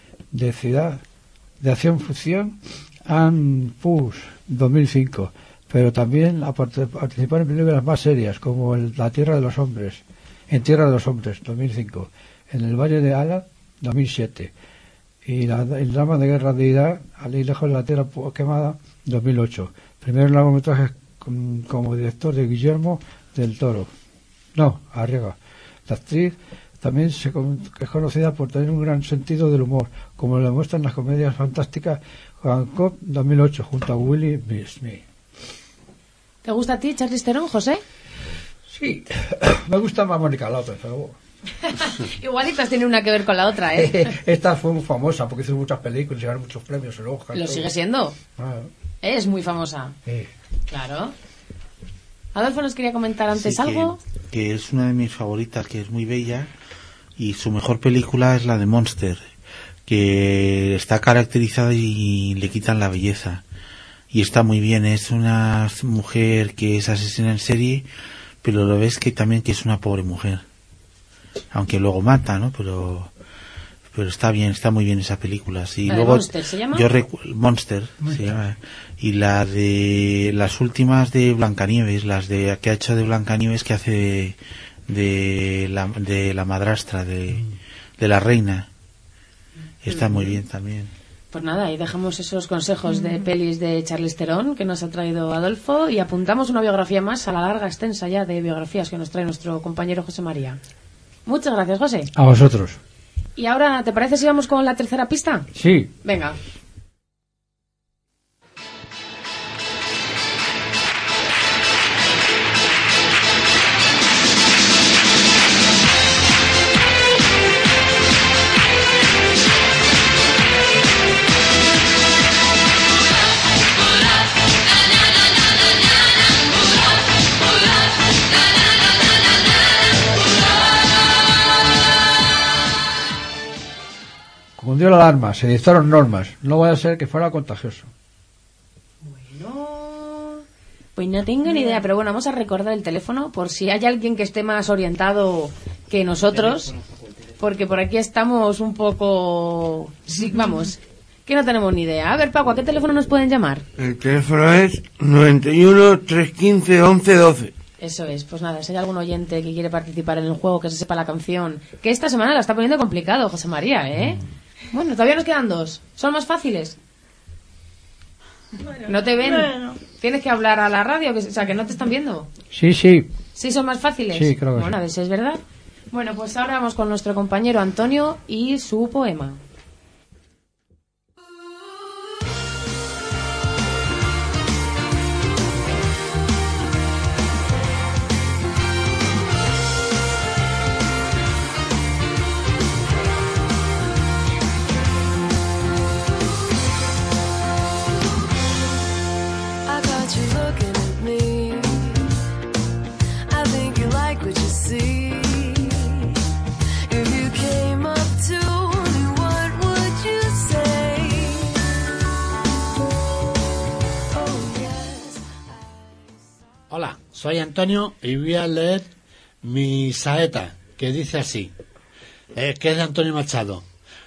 de acción-ficción Push 2005, pero también a participar en películas más serias como La Tierra de los Hombres, En Tierra de los Hombres 2005, En el Valle de Ala 2007 y el drama de guerra de Irak, Allí lejos de la Tierra quemada 2008. Primero largometraje como director de Guillermo del Toro. Arriaga. La actriz también es conocida por tener un gran sentido del humor, como lo demuestran las comedias fantásticas Hancock 2008 junto a Willie Smith. ¿Te gusta a ti Charlize Theron, José? Sí, me gusta más Mónica López, pero Igualitas tiene una que ver con la otra, ¿eh? Esta fue muy famosa porque hizo muchas películas y ganó muchos premios en Oscar. Lo sigue siendo. Es muy famosa. Claro. Adolfo nos quería comentar antes algo. Que es una de mis favoritas, que es muy bella, y su mejor película es la de Monster, que está caracterizada y le quitan la belleza, y está muy bien. Es una mujer que es asesina en serie, pero lo ves que también que es una pobre mujer, aunque luego mata, ¿no? Pero está bien, está muy bien esa película. Sí. ¿La luego de Monster se llama? Monster se llama. Y la de las últimas de Blancanieves, que ha hecho de Blancanieves, que hace de la madrastra de la reina, está muy bien también. Pues nada, ahí dejamos esos consejos de pelis de Charlize Theron que nos ha traído Adolfo, y apuntamos una biografía más a la larga extensa ya de biografías que nos trae nuestro compañero José María. Muchas gracias, José. A vosotros. Y ahora, ¿te parece si vamos con la tercera pista? Sí. Venga. Cundió la alarma, se dictaron normas. No vaya a ser que fuera contagioso. Bueno, Pues no tengo ni idea, pero bueno, vamos a recordar el teléfono por si hay alguien que esté más orientado que nosotros, porque por aquí estamos un poco... Sí, vamos, que no tenemos ni idea. A ver, Paco, ¿a qué teléfono nos pueden llamar? El teléfono es 91 315 1112. Eso es, pues nada, si hay algún oyente que quiere participar en el juego, que se sepa la canción, que esta semana la está poniendo complicado, José María, ¿eh? Bueno, todavía nos quedan dos. ¿Son más fáciles? ¿No te ven? Bueno. ¿Tienes que hablar a la radio? O sea, que no te están viendo. Sí, sí. ¿Sí son más fáciles? Sí, creo que bueno, sí. a ver si es verdad. Bueno, pues ahora vamos con nuestro compañero Antonio y su poema. I got you looking at me. I think you like what you see. If you came up to me, what would you say? Oh, yes. Hola, soy Antonio y voy a leer mi saeta, que dice así, que es de Antonio Machado.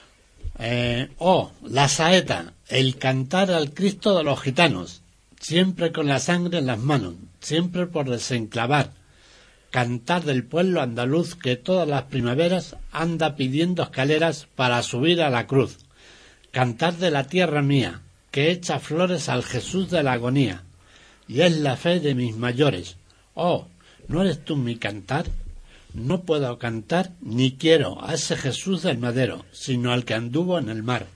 La saeta, el cantar al Cristo de los gitanos, siempre con la sangre en las manos, siempre por desenclavar. Cantar del pueblo andaluz que todas las primaveras anda pidiendo escaleras para subir a la cruz. Cantar de la tierra mía, que echa flores al Jesús de la agonía. Y es la fe de mis mayores. Oh, ¿no eres tú mi cantar? No puedo cantar ni quiero a ese Jesús del madero, sino al que anduvo en el mar.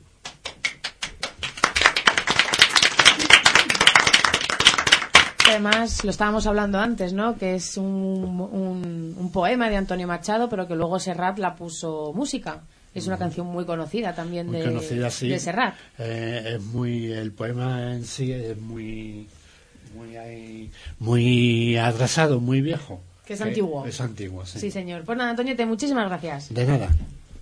Además, lo estábamos hablando antes, ¿no? Que es un poema de Antonio Machado, pero que luego Serrat la puso música. Es una canción muy conocida también Muy conocida, sí. de Serrat. Es muy, el poema en sí es muy atrasado, muy viejo. Que es antiguo. Es antiguo, sí. Sí, señor. Pues nada, Antonio, muchísimas gracias. De nada.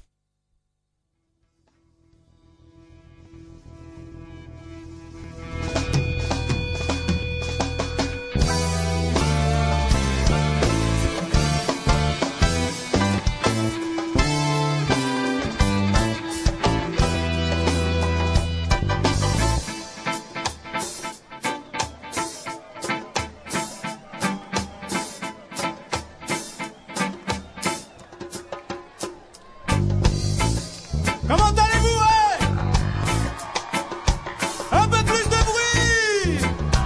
Comment allez-vous, ouais? Un peu plus de bruit!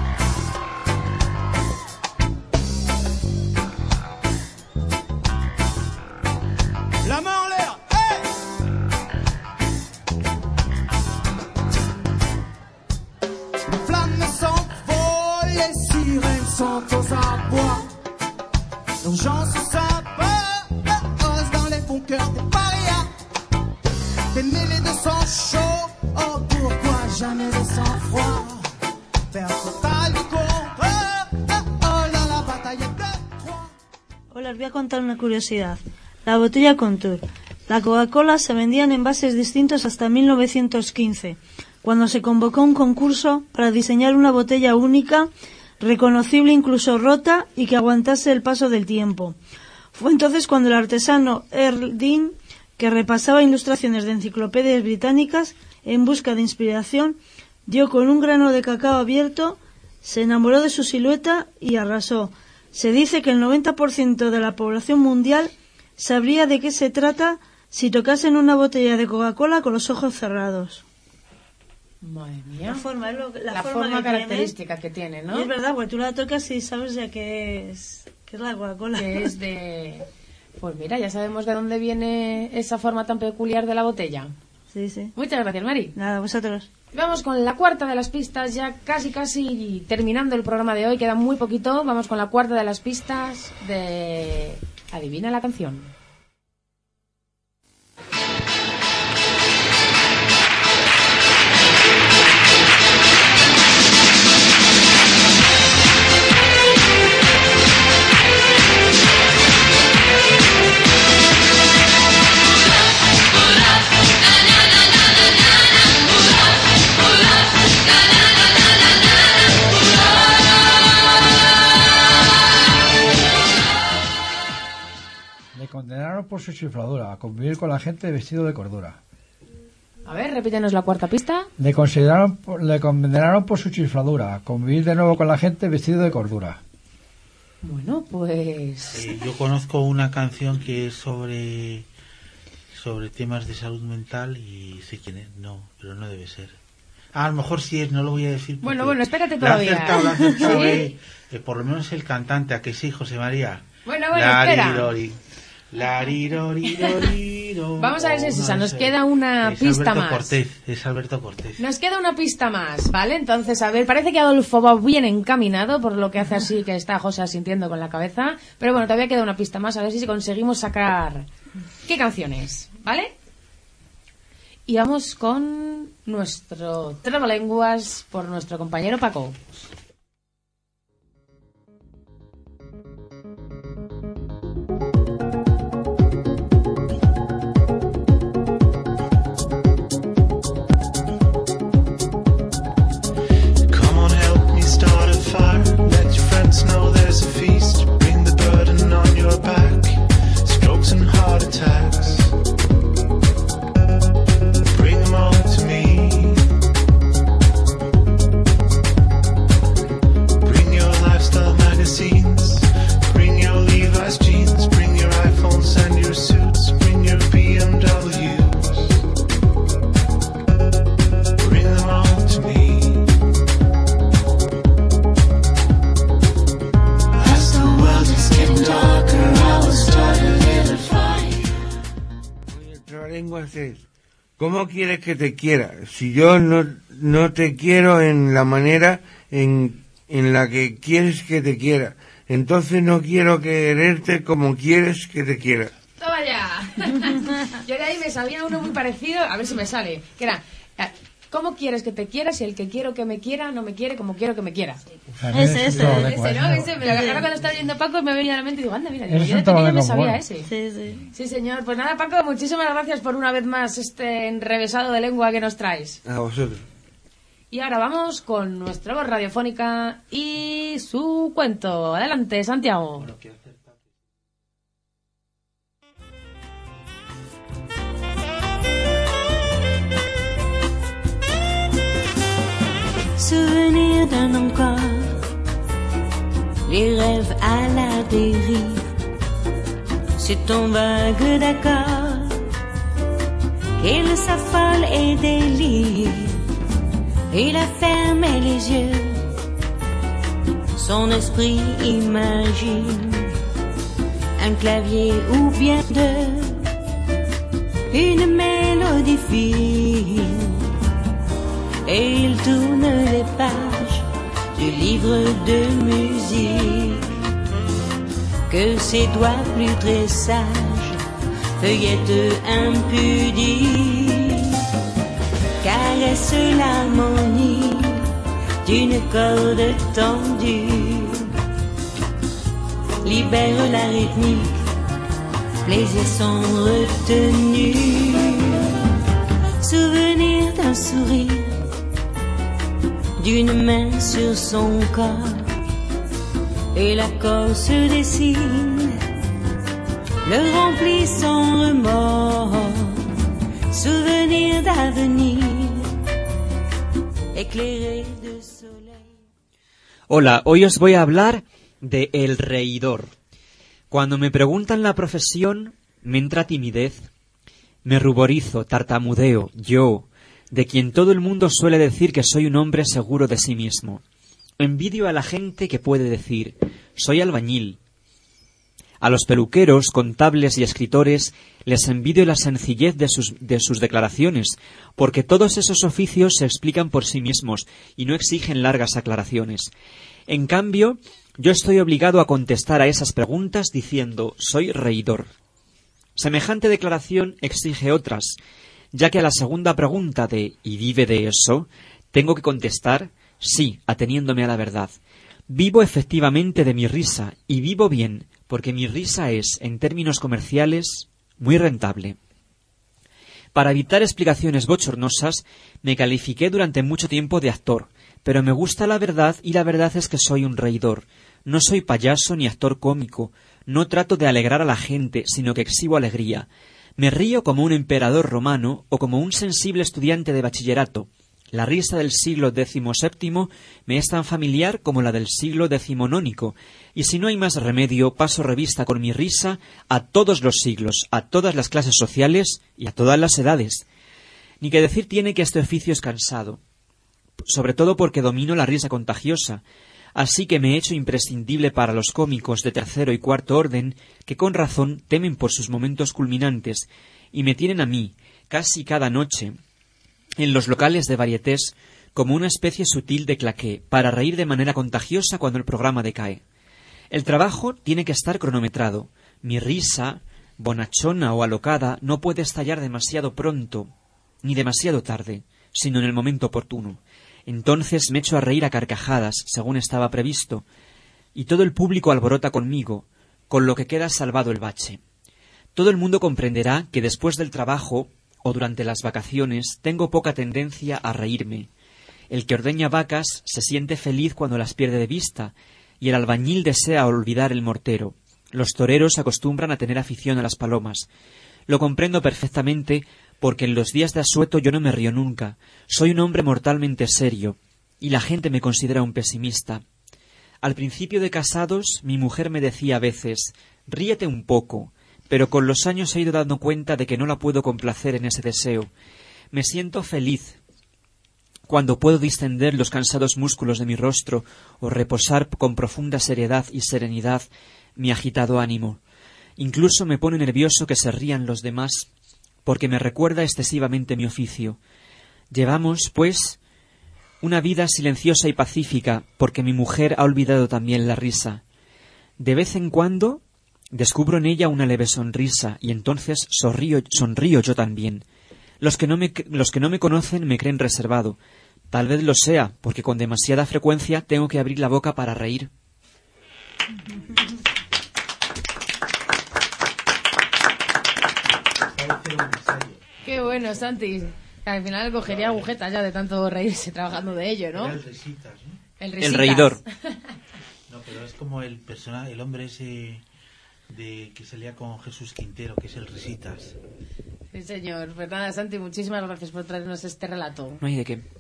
La main en l'air, hey! Les flammes s'envolent, les sirènes sont aux abois. L'urgence s'impose dans les bons cœurs des parias. Des mêlées de sang chaud, oh pourquoi jamais de sang-froid? Perte totale du contrôle, oh là la bataille est de Troie. Hola, os voy a contar una curiosidad. La botella Contour. La Coca-Cola se vendía en envases distintos hasta 1915, cuando se convocó un concurso para diseñar una botella única, reconocible incluso rota y que aguantase el paso del tiempo. Fue entonces cuando el artesano Earl Dean, que repasaba ilustraciones de enciclopedias británicas en busca de inspiración, dio con un grano de cacao abierto, se enamoró de su silueta y arrasó. Se dice que el 90% de la población mundial sabría de qué se trata si tocasen una botella de Coca-Cola con los ojos cerrados. Madre mía. La forma, La forma característica que tiene, ¿no? Y es verdad, porque tú la tocas y sabes ya que es la Coca-Cola. Que es de... Pues mira, ya sabemos de dónde viene esa forma tan peculiar de la botella. Sí, sí. Muchas gracias, Mari. Nada, vosotros. Vamos con la cuarta de las pistas, ya casi terminando el programa de hoy, queda muy poquito. Vamos con la cuarta de las pistas de Adivina la canción. por su chifladura, a convivir con la gente vestido de cordura. A ver, repítenos la cuarta pista. Le condenaron por su chifladura, a convivir de nuevo con la gente vestido de cordura. Bueno, pues... Yo conozco una canción que es sobre temas de salud mental y sé quién es. No, pero no debe ser. A lo mejor sí es, no lo voy a decir. Bueno, espérate La ha todavía. acertado, ¿Sí? por lo menos el cantante, ¿a que sí, José María? Bueno, espera. Vamos a ver si es esa. Nos queda una pista más. Es Alberto Cortés. Nos queda una pista más, ¿vale? Entonces, a ver, parece que Adolfo va bien encaminado, por lo que hace así que está José asintiendo con la cabeza. Pero bueno, todavía queda una pista más, a ver si conseguimos sacar qué canción es, ¿vale? Y vamos con nuestro trabalenguas por nuestro compañero Paco. Come on, help me start a fire. Let your friends know there's a feast. Bring the burden on your back. Strokes and heart attacks. Bring them all to me. Bring your lifestyle magazines. Bring your Levi's jeans. Bring your iPhones and your suits. Bring your BMWs. Bring them all to me. As the world is getting darker, I will start a little fire. El trabalenguas es: ¿cómo quieres que te quiera? Si yo no te quiero en la manera en la que quieres que te quiera, entonces no quiero quererte como quieres que te quiera. ¡Toma ya! Yo de ahí me salía uno muy parecido, a ver si me sale, que era... ¿Cómo quieres que te quiera si el que quiero que me quiera no me quiere como quiero que me quiera? Ese, ¿no? Ahora cuando estaba viendo Paco me venía a la mente y digo, anda, mira, yo Eso de te lo pequeña me dejo, sabía bueno. ese. Sí. Sí, señor. Pues nada, Paco, muchísimas gracias por una vez más este enrevesado de lengua que nos traes. A vosotros. Y ahora vamos con nuestra voz radiofónica y su cuento. Adelante, Santiago. Souvenir d'un encore, les rêves à la dérive, c'est ton vague d'accord, qu'il s'affole et délire, il a fermé les yeux, son esprit imagine un clavier ou bien deux, une mélodie fine. Et il tourne les pages du livre de musique que ses doigts plus très sages feuillettent impudiques, caresse l'harmonie d'une corde tendue, libère la rythmique, plaisir sans retenue, souvenir d'un sourire, d'une main sur son corps, et l'accord se dessine, le remplit sans remords, souvenir d'avenir, éclairé de soleil. Hola, hoy os voy a hablar de El Reidor. Cuando me preguntan la profesión, me entra timidez, me ruborizo, tartamudeo, yo, de quien todo el mundo suele decir que soy un hombre seguro de sí mismo. Envidio a la gente que puede decir, soy albañil. A los peluqueros, contables y escritores les envidio la sencillez de sus declaraciones, porque todos esos oficios se explican por sí mismos y no exigen largas aclaraciones. En cambio, yo estoy obligado a contestar a esas preguntas diciendo, soy reidor. Semejante declaración exige otras, ya que a la segunda pregunta de ¿y vive de eso?, tengo que contestar sí, ateniéndome a la verdad. Vivo efectivamente de mi risa, y vivo bien, porque mi risa es, en términos comerciales, muy rentable. Para evitar explicaciones bochornosas, me califiqué durante mucho tiempo de actor, pero me gusta la verdad y la verdad es que soy un reidor. No soy payaso ni actor cómico, No trato de alegrar a la gente, sino que exhibo alegría. Me río como un emperador romano o como un sensible estudiante de bachillerato. La risa del siglo XVII me es tan familiar como la del siglo XIX, y si no hay más remedio, paso revista con mi risa a todos los siglos, a todas las clases sociales y a todas las edades. Ni que decir tiene que este oficio es cansado, sobre todo porque domino la risa contagiosa, así que me he hecho imprescindible para los cómicos de tercero y cuarto orden, que con razón temen por sus momentos culminantes, y me tienen a mí, casi cada noche, en los locales de varietés, como una especie sutil de claqué, para reír de manera contagiosa cuando el programa decae. El trabajo tiene que estar cronometrado. Mi risa, bonachona o alocada, no puede estallar demasiado pronto, ni demasiado tarde, sino en el momento oportuno. Entonces me echo a reír a carcajadas, según estaba previsto, y todo el público alborota conmigo, con lo que queda salvado el bache. Todo el mundo comprenderá que después del trabajo o durante las vacaciones tengo poca tendencia a reírme. El que ordeña vacas se siente feliz cuando las pierde de vista, y el albañil desea olvidar el mortero. Los toreros acostumbran a tener afición a las palomas. Lo comprendo perfectamente porque en los días de asueto yo no me río nunca. Soy un hombre mortalmente serio, y la gente me considera un pesimista. Al principio de casados, mi mujer me decía a veces, «Ríete un poco», pero con los años he ido dando cuenta de que no la puedo complacer en ese deseo. Me siento feliz cuando puedo distender los cansados músculos de mi rostro o reposar con profunda seriedad y serenidad mi agitado ánimo. Incluso me pone nervioso que se rían los demás, porque me recuerda excesivamente mi oficio. Llevamos, pues, una vida silenciosa y pacífica, porque mi mujer ha olvidado también la risa. De vez en cuando descubro en ella una leve sonrisa, y entonces sonrío yo también. Los que no me conocen me creen reservado. Tal vez lo sea, porque con demasiada frecuencia tengo que abrir la boca para reír. Qué bueno, Santi. Al final cogería agujetas ya de tanto reírse trabajando de ello, ¿no? El risitas, ¿no? El reidor. No, pero es como el hombre ese que salía con Jesús Quintero, que es el risitas. Sí, señor. Pues nada, Santi, muchísimas gracias por traernos este relato. No hay de qué.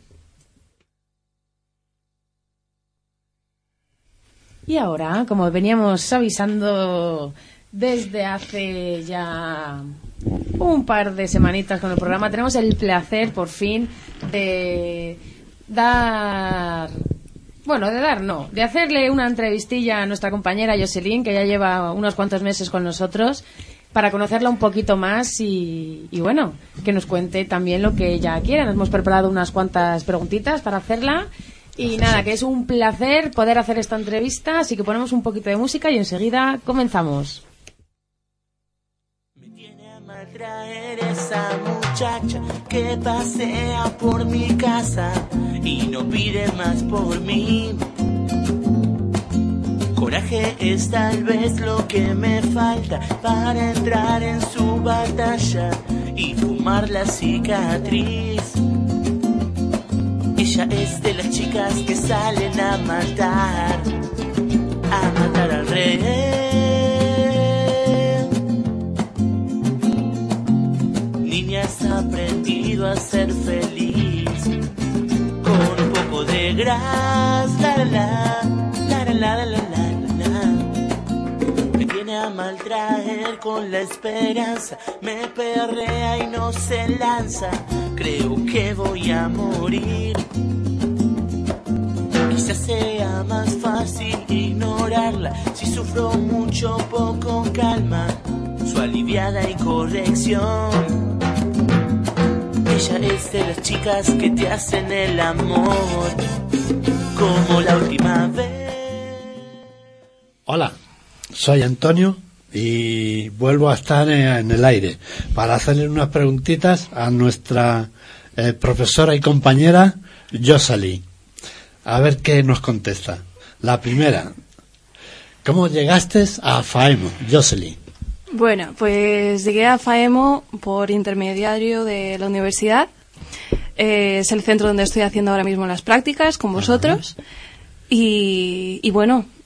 Y ahora, como veníamos avisando desde hace ya un par de semanitas con el programa, tenemos el placer, por fin, de hacerle una entrevistilla a nuestra compañera Jocelyn, que ya lleva unos cuantos meses con nosotros, para conocerla un poquito más y bueno, que nos cuente también lo que ella quiera. Nos hemos preparado unas cuantas preguntitas para hacerla. Y nada, que es un placer poder hacer esta entrevista, así que ponemos un poquito de música y enseguida comenzamos. Me tiene a maltraer esa muchacha que pasea por mi casa y no pide más por mí. Coraje es tal vez lo que me falta para entrar en su batalla y fumar la cicatriz. Ella es de las chicas que salen a matar al rey. Niña, has aprendido a ser feliz con un poco de gras, Me viene a maltraer con la esperanza, me perrea y no se lanza. Creo que voy a morir. Quizás sea más fácil ignorarla si sufro mucho, poco calma su aliviada incorrección. Ella es de las chicas que te hacen el amor como la última vez. Hola, soy Antonio y vuelvo a estar en el aire para hacerle unas preguntitas a nuestra profesora y compañera Jocelyn. A ver qué nos contesta. La primera, ¿cómo llegaste a FAEMO, Jocelyn? Bueno, pues llegué a FAEMO por intermediario de la universidad. Es el centro donde estoy haciendo ahora mismo las prácticas con vosotros. Y bueno,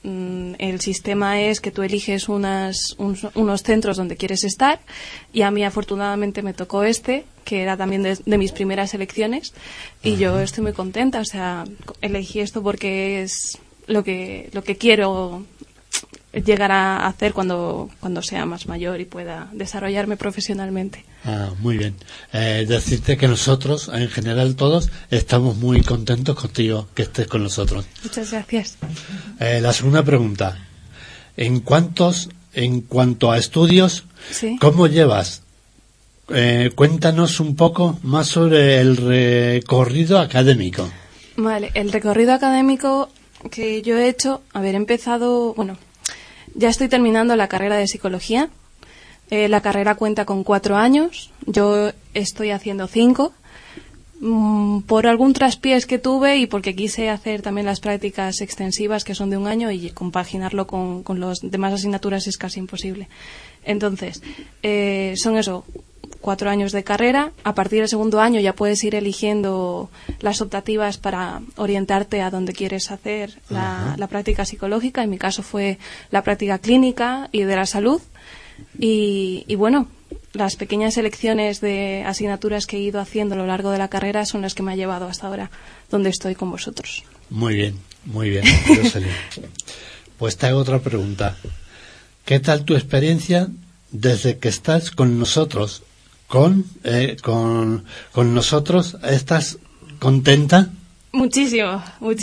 el sistema es que tú eliges unos centros donde quieres estar, y a mí afortunadamente me tocó que era también de mis primeras elecciones, y yo estoy muy contenta. O sea, elegí esto porque es lo que quiero llegar a hacer cuando sea más mayor y pueda desarrollarme profesionalmente. Muy bien. Decirte que nosotros, en general todos, estamos muy contentos contigo que estés con nosotros. Muchas gracias. La segunda pregunta. En cuanto a estudios, ¿Sí? ¿cómo llevas? Cuéntanos un poco más sobre el recorrido académico. Vale, el recorrido académico que yo he hecho, he empezado, ya estoy terminando la carrera de psicología. La carrera cuenta con 4 años, yo estoy haciendo 5, por algún traspiés que tuve y porque quise hacer también las prácticas extensivas, que son de 1 año, y compaginarlo con las demás asignaturas es casi imposible. Entonces, son 4 años de carrera. A partir del segundo año ya puedes ir eligiendo las optativas para orientarte a donde quieres hacer la práctica psicológica. En mi caso fue la práctica clínica y de la salud. Y las pequeñas elecciones de asignaturas que he ido haciendo a lo largo de la carrera son las que me ha llevado hasta ahora donde estoy con vosotros. Muy bien, Rosalía. Pues te hago otra pregunta. ¿Qué tal tu experiencia desde que estás con nosotros? ¿Con nosotros estás contenta? Muchísimo.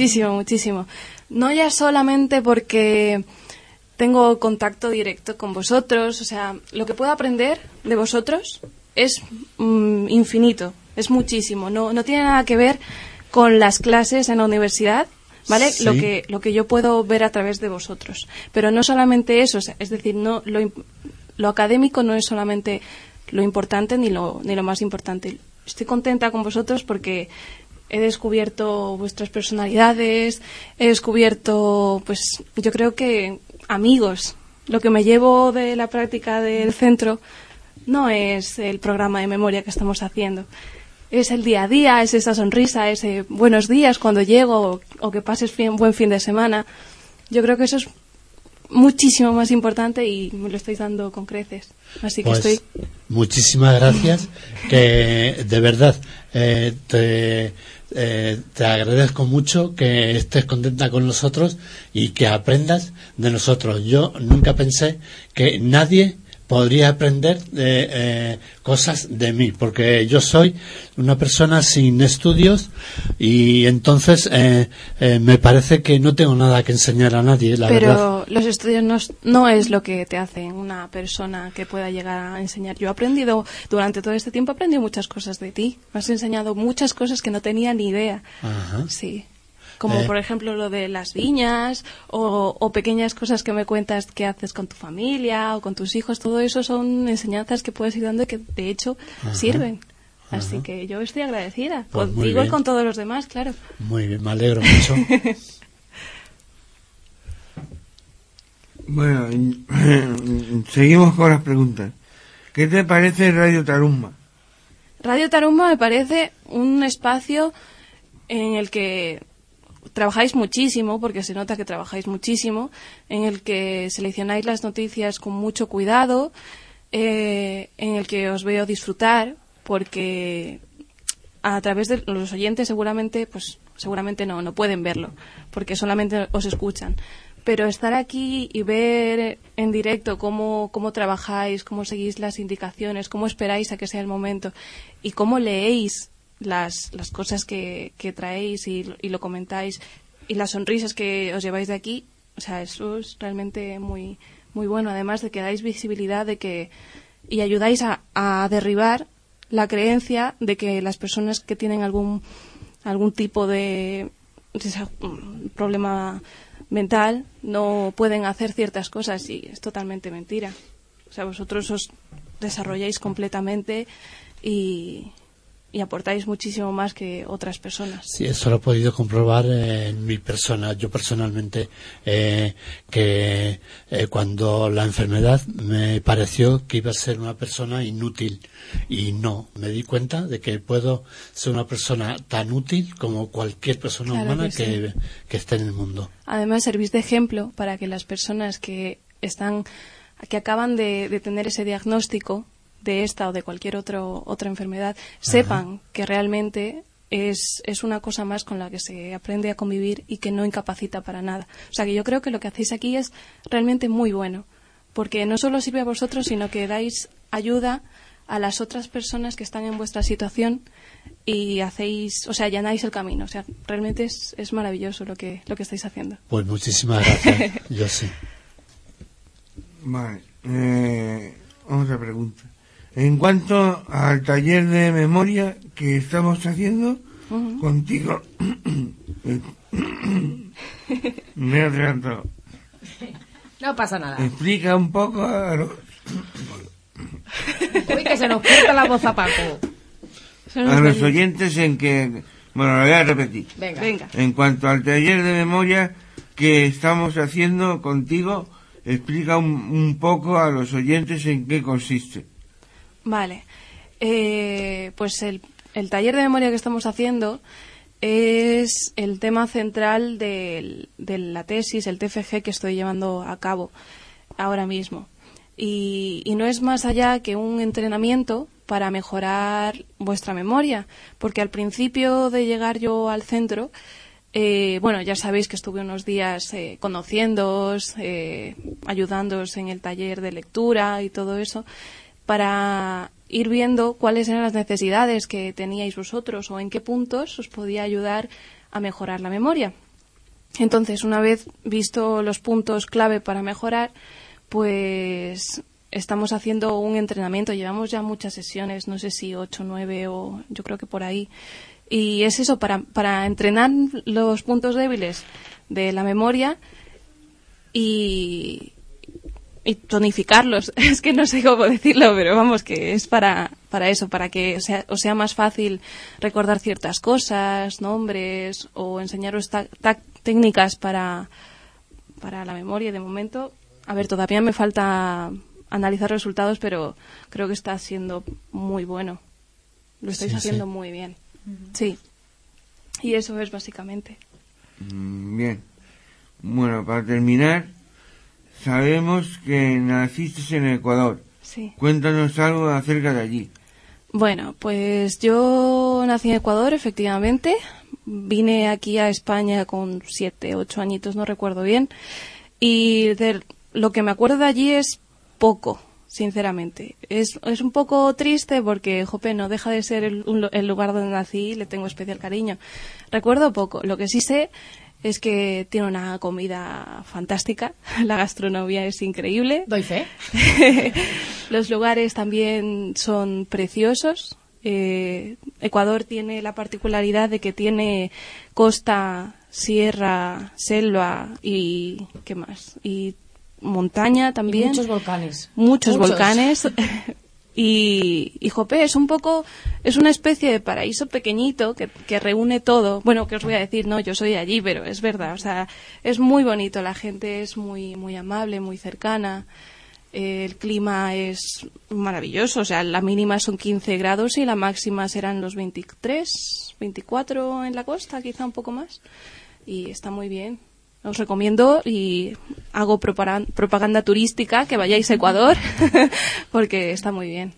No ya solamente porque tengo contacto directo con vosotros, o sea, lo que puedo aprender de vosotros es infinito, es muchísimo. No tiene nada que ver con las clases en la universidad, ¿vale? Sí. Lo que yo puedo ver a través de vosotros. Pero no solamente eso, es decir, lo académico no es solamente lo importante ni lo más importante. Estoy contenta con vosotros porque he descubierto vuestras personalidades, he descubierto, pues, yo creo que amigos. Lo que me llevo de la práctica del centro no es el programa de memoria que estamos haciendo. Es el día a día, es esa sonrisa, ese buenos días cuando llego o que pases buen fin de semana. Yo creo que eso es muchísimo más importante y me lo estáis dando con creces. Así que pues, muchísimas gracias, que de verdad te agradezco mucho que estés contenta con nosotros y que aprendas de nosotros. Yo nunca pensé que nadie podría aprender cosas de mí, porque yo soy una persona sin estudios y entonces me parece que no tengo nada que enseñar a nadie, la verdad. Pero los estudios no es lo que te hacen una persona que pueda llegar a enseñar. Yo he aprendido, durante todo este tiempo he aprendido muchas cosas de ti. Me has enseñado muchas cosas que no tenía ni idea. Ajá. Sí. Como por ejemplo lo de las viñas o pequeñas cosas que me cuentas que haces con tu familia o con tus hijos. Todo eso son enseñanzas que puedes ir dando y que de hecho sirven. Así que yo estoy agradecida Pues contigo y con todos los demás, claro. Muy bien, me alegro mucho. Bueno, seguimos con las preguntas. ¿Qué te parece Radio Tarumba? Radio Tarumba me parece un espacio en el que trabajáis muchísimo, porque se nota que trabajáis muchísimo, en el que seleccionáis las noticias con mucho cuidado, en el que os veo disfrutar, porque a través de los oyentes seguramente no pueden verlo, porque solamente os escuchan. Pero estar aquí y ver en directo cómo trabajáis, cómo seguís las indicaciones, cómo esperáis a que sea el momento y cómo leéis las cosas que traéis y lo comentáis y las sonrisas que os lleváis de aquí, o sea, eso es realmente muy muy bueno, además de que dais visibilidad y ayudáis a derribar la creencia de que las personas que tienen algún tipo de problema mental no pueden hacer ciertas cosas, y es totalmente mentira. O sea, vosotros os desarrolláis completamente y y aportáis muchísimo más que otras personas. Sí, eso lo he podido comprobar en mi persona. Yo personalmente, que cuando la enfermedad me pareció que iba a ser una persona inútil, y no, me di cuenta de que puedo ser una persona tan útil como cualquier persona Claro humana que que esté en el mundo. Además, servís de ejemplo para que las personas que acaban de tener ese diagnóstico de esta o de cualquier otra enfermedad, sepan que realmente es una cosa más con la que se aprende a convivir y que no incapacita para nada. O sea, que yo creo que lo que hacéis aquí es realmente muy bueno, porque no solo sirve a vosotros, sino que dais ayuda a las otras personas que están en vuestra situación y allanáis el camino. O sea, realmente es maravilloso lo que estáis haciendo. Pues muchísimas gracias. Yo sí. Vale. Otra pregunta. En cuanto al taller de memoria que estamos haciendo contigo, me he adelantado. No pasa nada. Explica un poco a los... Uy, que se nos corta la voz a Paco. a los oyentes en que... Bueno, lo voy a repetir. Venga. En cuanto al taller de memoria que estamos haciendo contigo, explica un poco a los oyentes en qué consiste. Vale. Pues el taller de memoria que estamos haciendo es el tema central de la tesis, el TFG que estoy llevando a cabo ahora mismo. Y no es más allá que un entrenamiento para mejorar vuestra memoria, porque al principio de llegar yo al centro, ya sabéis que estuve unos días conociéndoos, ayudándoos en el taller de lectura y todo eso, para ir viendo cuáles eran las necesidades que teníais vosotros o en qué puntos os podía ayudar a mejorar la memoria. Entonces, una vez visto los puntos clave para mejorar, pues estamos haciendo un entrenamiento. Llevamos ya muchas sesiones, no sé si 8, 9 o yo creo que por ahí. Y es eso, para entrenar los puntos débiles de la memoria y tonificarlos. Es que no sé cómo decirlo, pero vamos, que es para eso, para que os sea más fácil recordar ciertas cosas, nombres, o enseñaros técnicas para la memoria. De momento, a ver, todavía me falta analizar resultados, pero creo que está siendo muy bueno. Lo estáis haciendo muy bien. Sí. Y eso es básicamente. Bien. Bueno, para terminar, sabemos que naciste en Ecuador. Sí. Cuéntanos algo acerca de allí. Bueno, pues yo nací en Ecuador, efectivamente. Vine aquí a España con 7, 8 añitos, no recuerdo bien. Y lo que me acuerdo de allí es poco, sinceramente. Es un poco triste porque, no deja de ser el lugar donde nací y le tengo especial cariño. Recuerdo poco. Lo que sí sé es que tiene una comida fantástica, la gastronomía es increíble. Doy fe. Los lugares también son preciosos. Ecuador tiene la particularidad de que tiene costa, sierra, selva y ¿qué más? Y montaña también. Y muchos volcanes. Muchos volcanes. Y Jope es una especie de paraíso pequeñito que reúne todo. Bueno, ¿qué os voy a decir? No, yo soy de allí, pero es verdad. O sea, es muy bonito. La gente es muy, muy amable, muy cercana. El clima es maravilloso. O sea, la mínima son 15 grados y la máxima serán los 23, 24 en la costa, quizá un poco más. Y está muy bien. Os recomiendo y hago propaganda turística que vayáis a Ecuador porque está muy bien.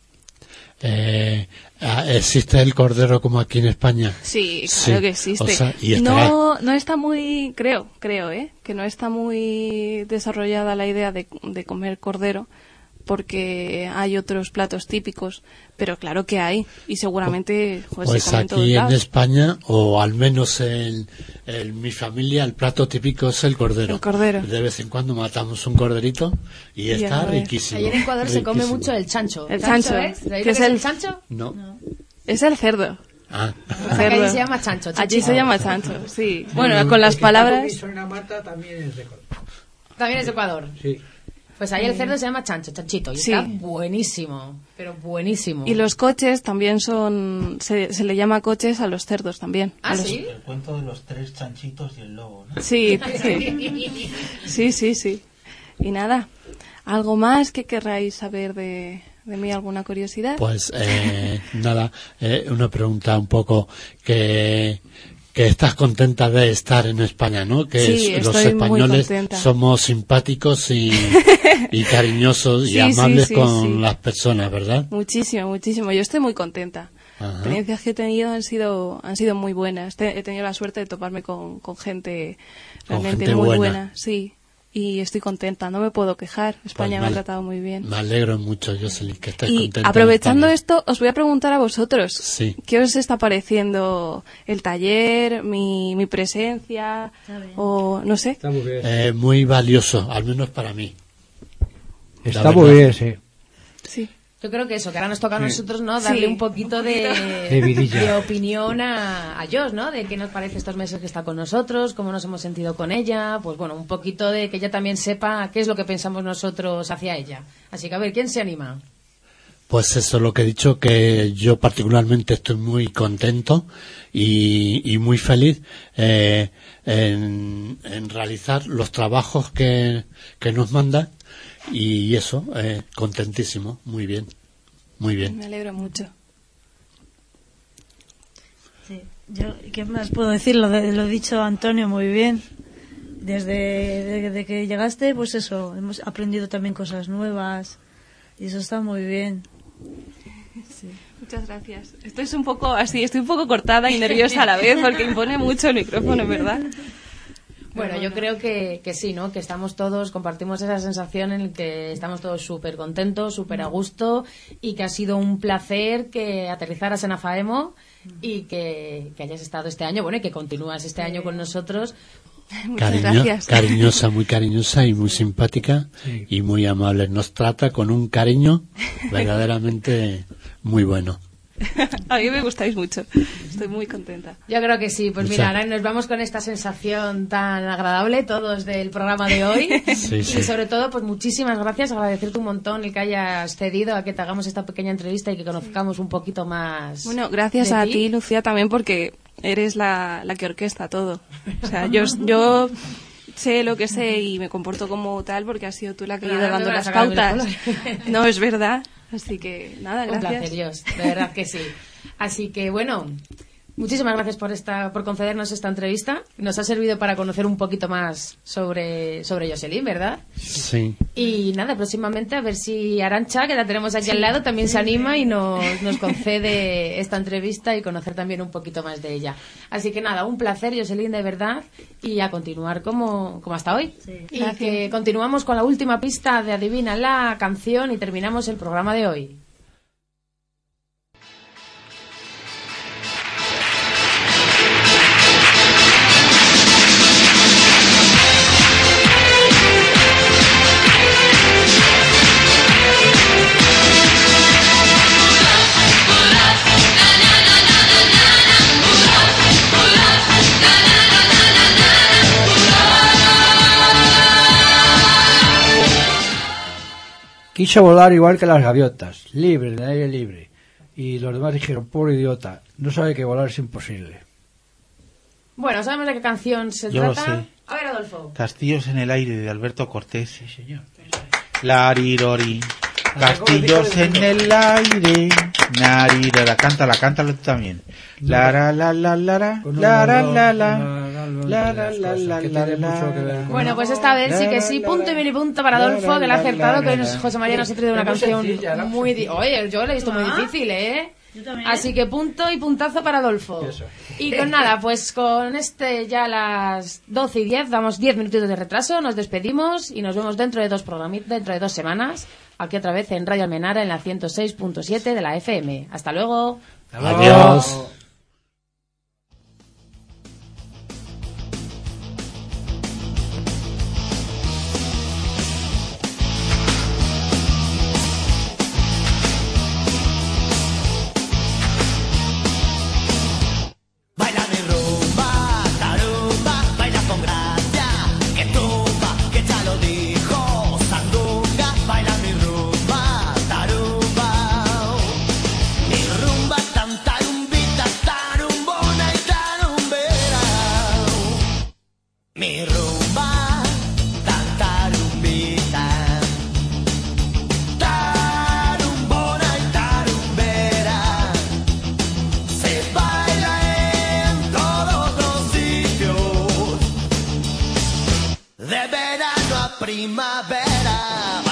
¿Existe el cordero como aquí en España? Sí, claro que existe. O sea, no está muy, creo, que no está muy desarrollada la idea de comer cordero porque hay otros platos típicos, pero claro que hay y seguramente pues se come en todos aquí en lados. España, o al menos en mi familia, el plato típico es el cordero. El cordero. De vez en cuando matamos un corderito y está riquísimo. Allí en Ecuador se come mucho el chancho. El chancho, ¿es? ¿De ahí ¿qué lo es el chancho? No. Es el cerdo. Ah. Cerdo. Allí se llama chancho. Allí se llama chancho, sí. Bueno, con las palabras. Mata también es de Ecuador. También es Ecuador. Sí. Pues ahí el cerdo se llama chanchito, y Sí. está buenísimo, pero buenísimo. Y los coches también son... Se le llama coches a los cerdos también. ¿Ah, A los- sí? El cuento de los 3 chanchitos y el lobo, ¿no? Sí, sí. Y nada, ¿algo más que querráis saber de mí? ¿Alguna curiosidad? Pues nada, una pregunta un poco que estás contenta de estar en España, ¿no? Que Sí, los estoy muy españoles contenta. somos simpáticos y cariñosos y Sí, amables sí, con sí. las personas, ¿verdad? Muchísimo. Yo estoy muy contenta. Ajá. Experiencias que he tenido han sido muy buenas. He tenido la suerte de toparme con gente realmente gente muy buena. buena. Sí. Y estoy contenta, no me puedo quejar. España Pues me ha tratado muy bien. Me alegro mucho, Jocelyn, que estés Y contenta. en aprovechando España. esto, os voy a preguntar a vosotros. Sí. ¿Qué os está pareciendo el taller, mi presencia? O no sé. Está muy bien. Muy valioso, al menos para mí. Está la muy verdad. bien, sí. Sí. Yo creo que eso, que ahora nos toca a nosotros, ¿no? Darle Sí. un poquito De vidilla. de opinión a Joss, ¿no? De qué nos parece estos meses que está con nosotros, cómo nos hemos sentido con ella, pues bueno, un poquito de que ella también sepa qué es lo que pensamos nosotros hacia ella. Así que a ver, ¿quién se anima? Pues eso, lo que he dicho, que yo particularmente estoy muy contento y muy feliz en realizar los trabajos que nos manda, y eso, contentísimo, muy bien, muy bien. Me alegro mucho. Sí. Yo, ¿qué más puedo decir? Lo he dicho Antonio muy bien. Desde que llegaste, pues eso, hemos aprendido también cosas nuevas y eso está muy bien. Muchas gracias. Estoy un poco cortada y nerviosa a la vez porque impone mucho el micrófono, ¿verdad? Bueno, yo creo que sí, ¿no? Que estamos todos, compartimos esa sensación en la que estamos todos súper contentos, súper a gusto, y que ha sido un placer que aterrizaras en AFAEMO y que hayas estado este año, bueno, y que continúas este año con nosotros. Muchas gracias. Cariñosa, muy cariñosa y muy simpática y muy amable. Nos trata con un cariño verdaderamente muy bueno. A mí me gustáis mucho. Estoy muy contenta. Yo creo que sí. Pues Muchas- mira, ahora nos vamos con esta sensación tan agradable todos del programa de hoy. Sí, Y sí. sobre todo, pues muchísimas gracias, agradecerte un montón el que hayas cedido a que te hagamos esta pequeña entrevista y que conozcamos un poquito más. Bueno, gracias de a ti. ti, Lucía, también porque eres la que orquesta todo. O sea, yo sé lo que sé y me comporto como tal porque has sido tú la que ha ido Claro, dando me las vas a sacar pautas. el color. No, es verdad. Así que, nada, Un gracias. placer, Dios, de verdad que sí. Así que bueno, muchísimas gracias por concedernos esta entrevista. Nos ha servido para conocer un poquito más sobre Jocelyn, ¿verdad? Sí. Y nada, próximamente a ver si Arantxa, que la tenemos aquí al lado, también se anima y nos concede esta entrevista y conocer también un poquito más de ella. Así que nada, un placer, Jocelyn, de verdad, y a continuar como hasta hoy. Y Gracias. que continuamos con la última pista de Adivina la canción y terminamos el programa de hoy. Quiso volar igual que las gaviotas, libre, en el aire libre. Y los demás dijeron, pobre idiota, no sabe que volar es imposible. Bueno, ¿sabemos de qué canción se Yo lo trata? sé. A ver, Adolfo. Castillos en el aire, de Alberto Cortés. Sí, señor. Larirori. Castillos en el aire. Narirara. Cántala tú también. La la la la la la la la la la. Bueno, pues esta vez sí que sí, punto y mini punto para Adolfo, que le ha acertado, que hoy José María nos ha traído una canción muy... Oye, yo la he visto muy difícil, ¿eh? Yo también. Así que punto y puntazo para Adolfo. Y con nada, pues con ya las 12:10, damos 10 minutitos de retraso, nos despedimos y nos vemos dentro de dentro de 2 semanas, aquí otra vez en Radio Almenara en la 106.7 de la FM. Hasta luego. Adiós. Baila de rumba, tarumba, baila con gracia, que tumba, que ya lo dijo, sandunga. de verano a primavera.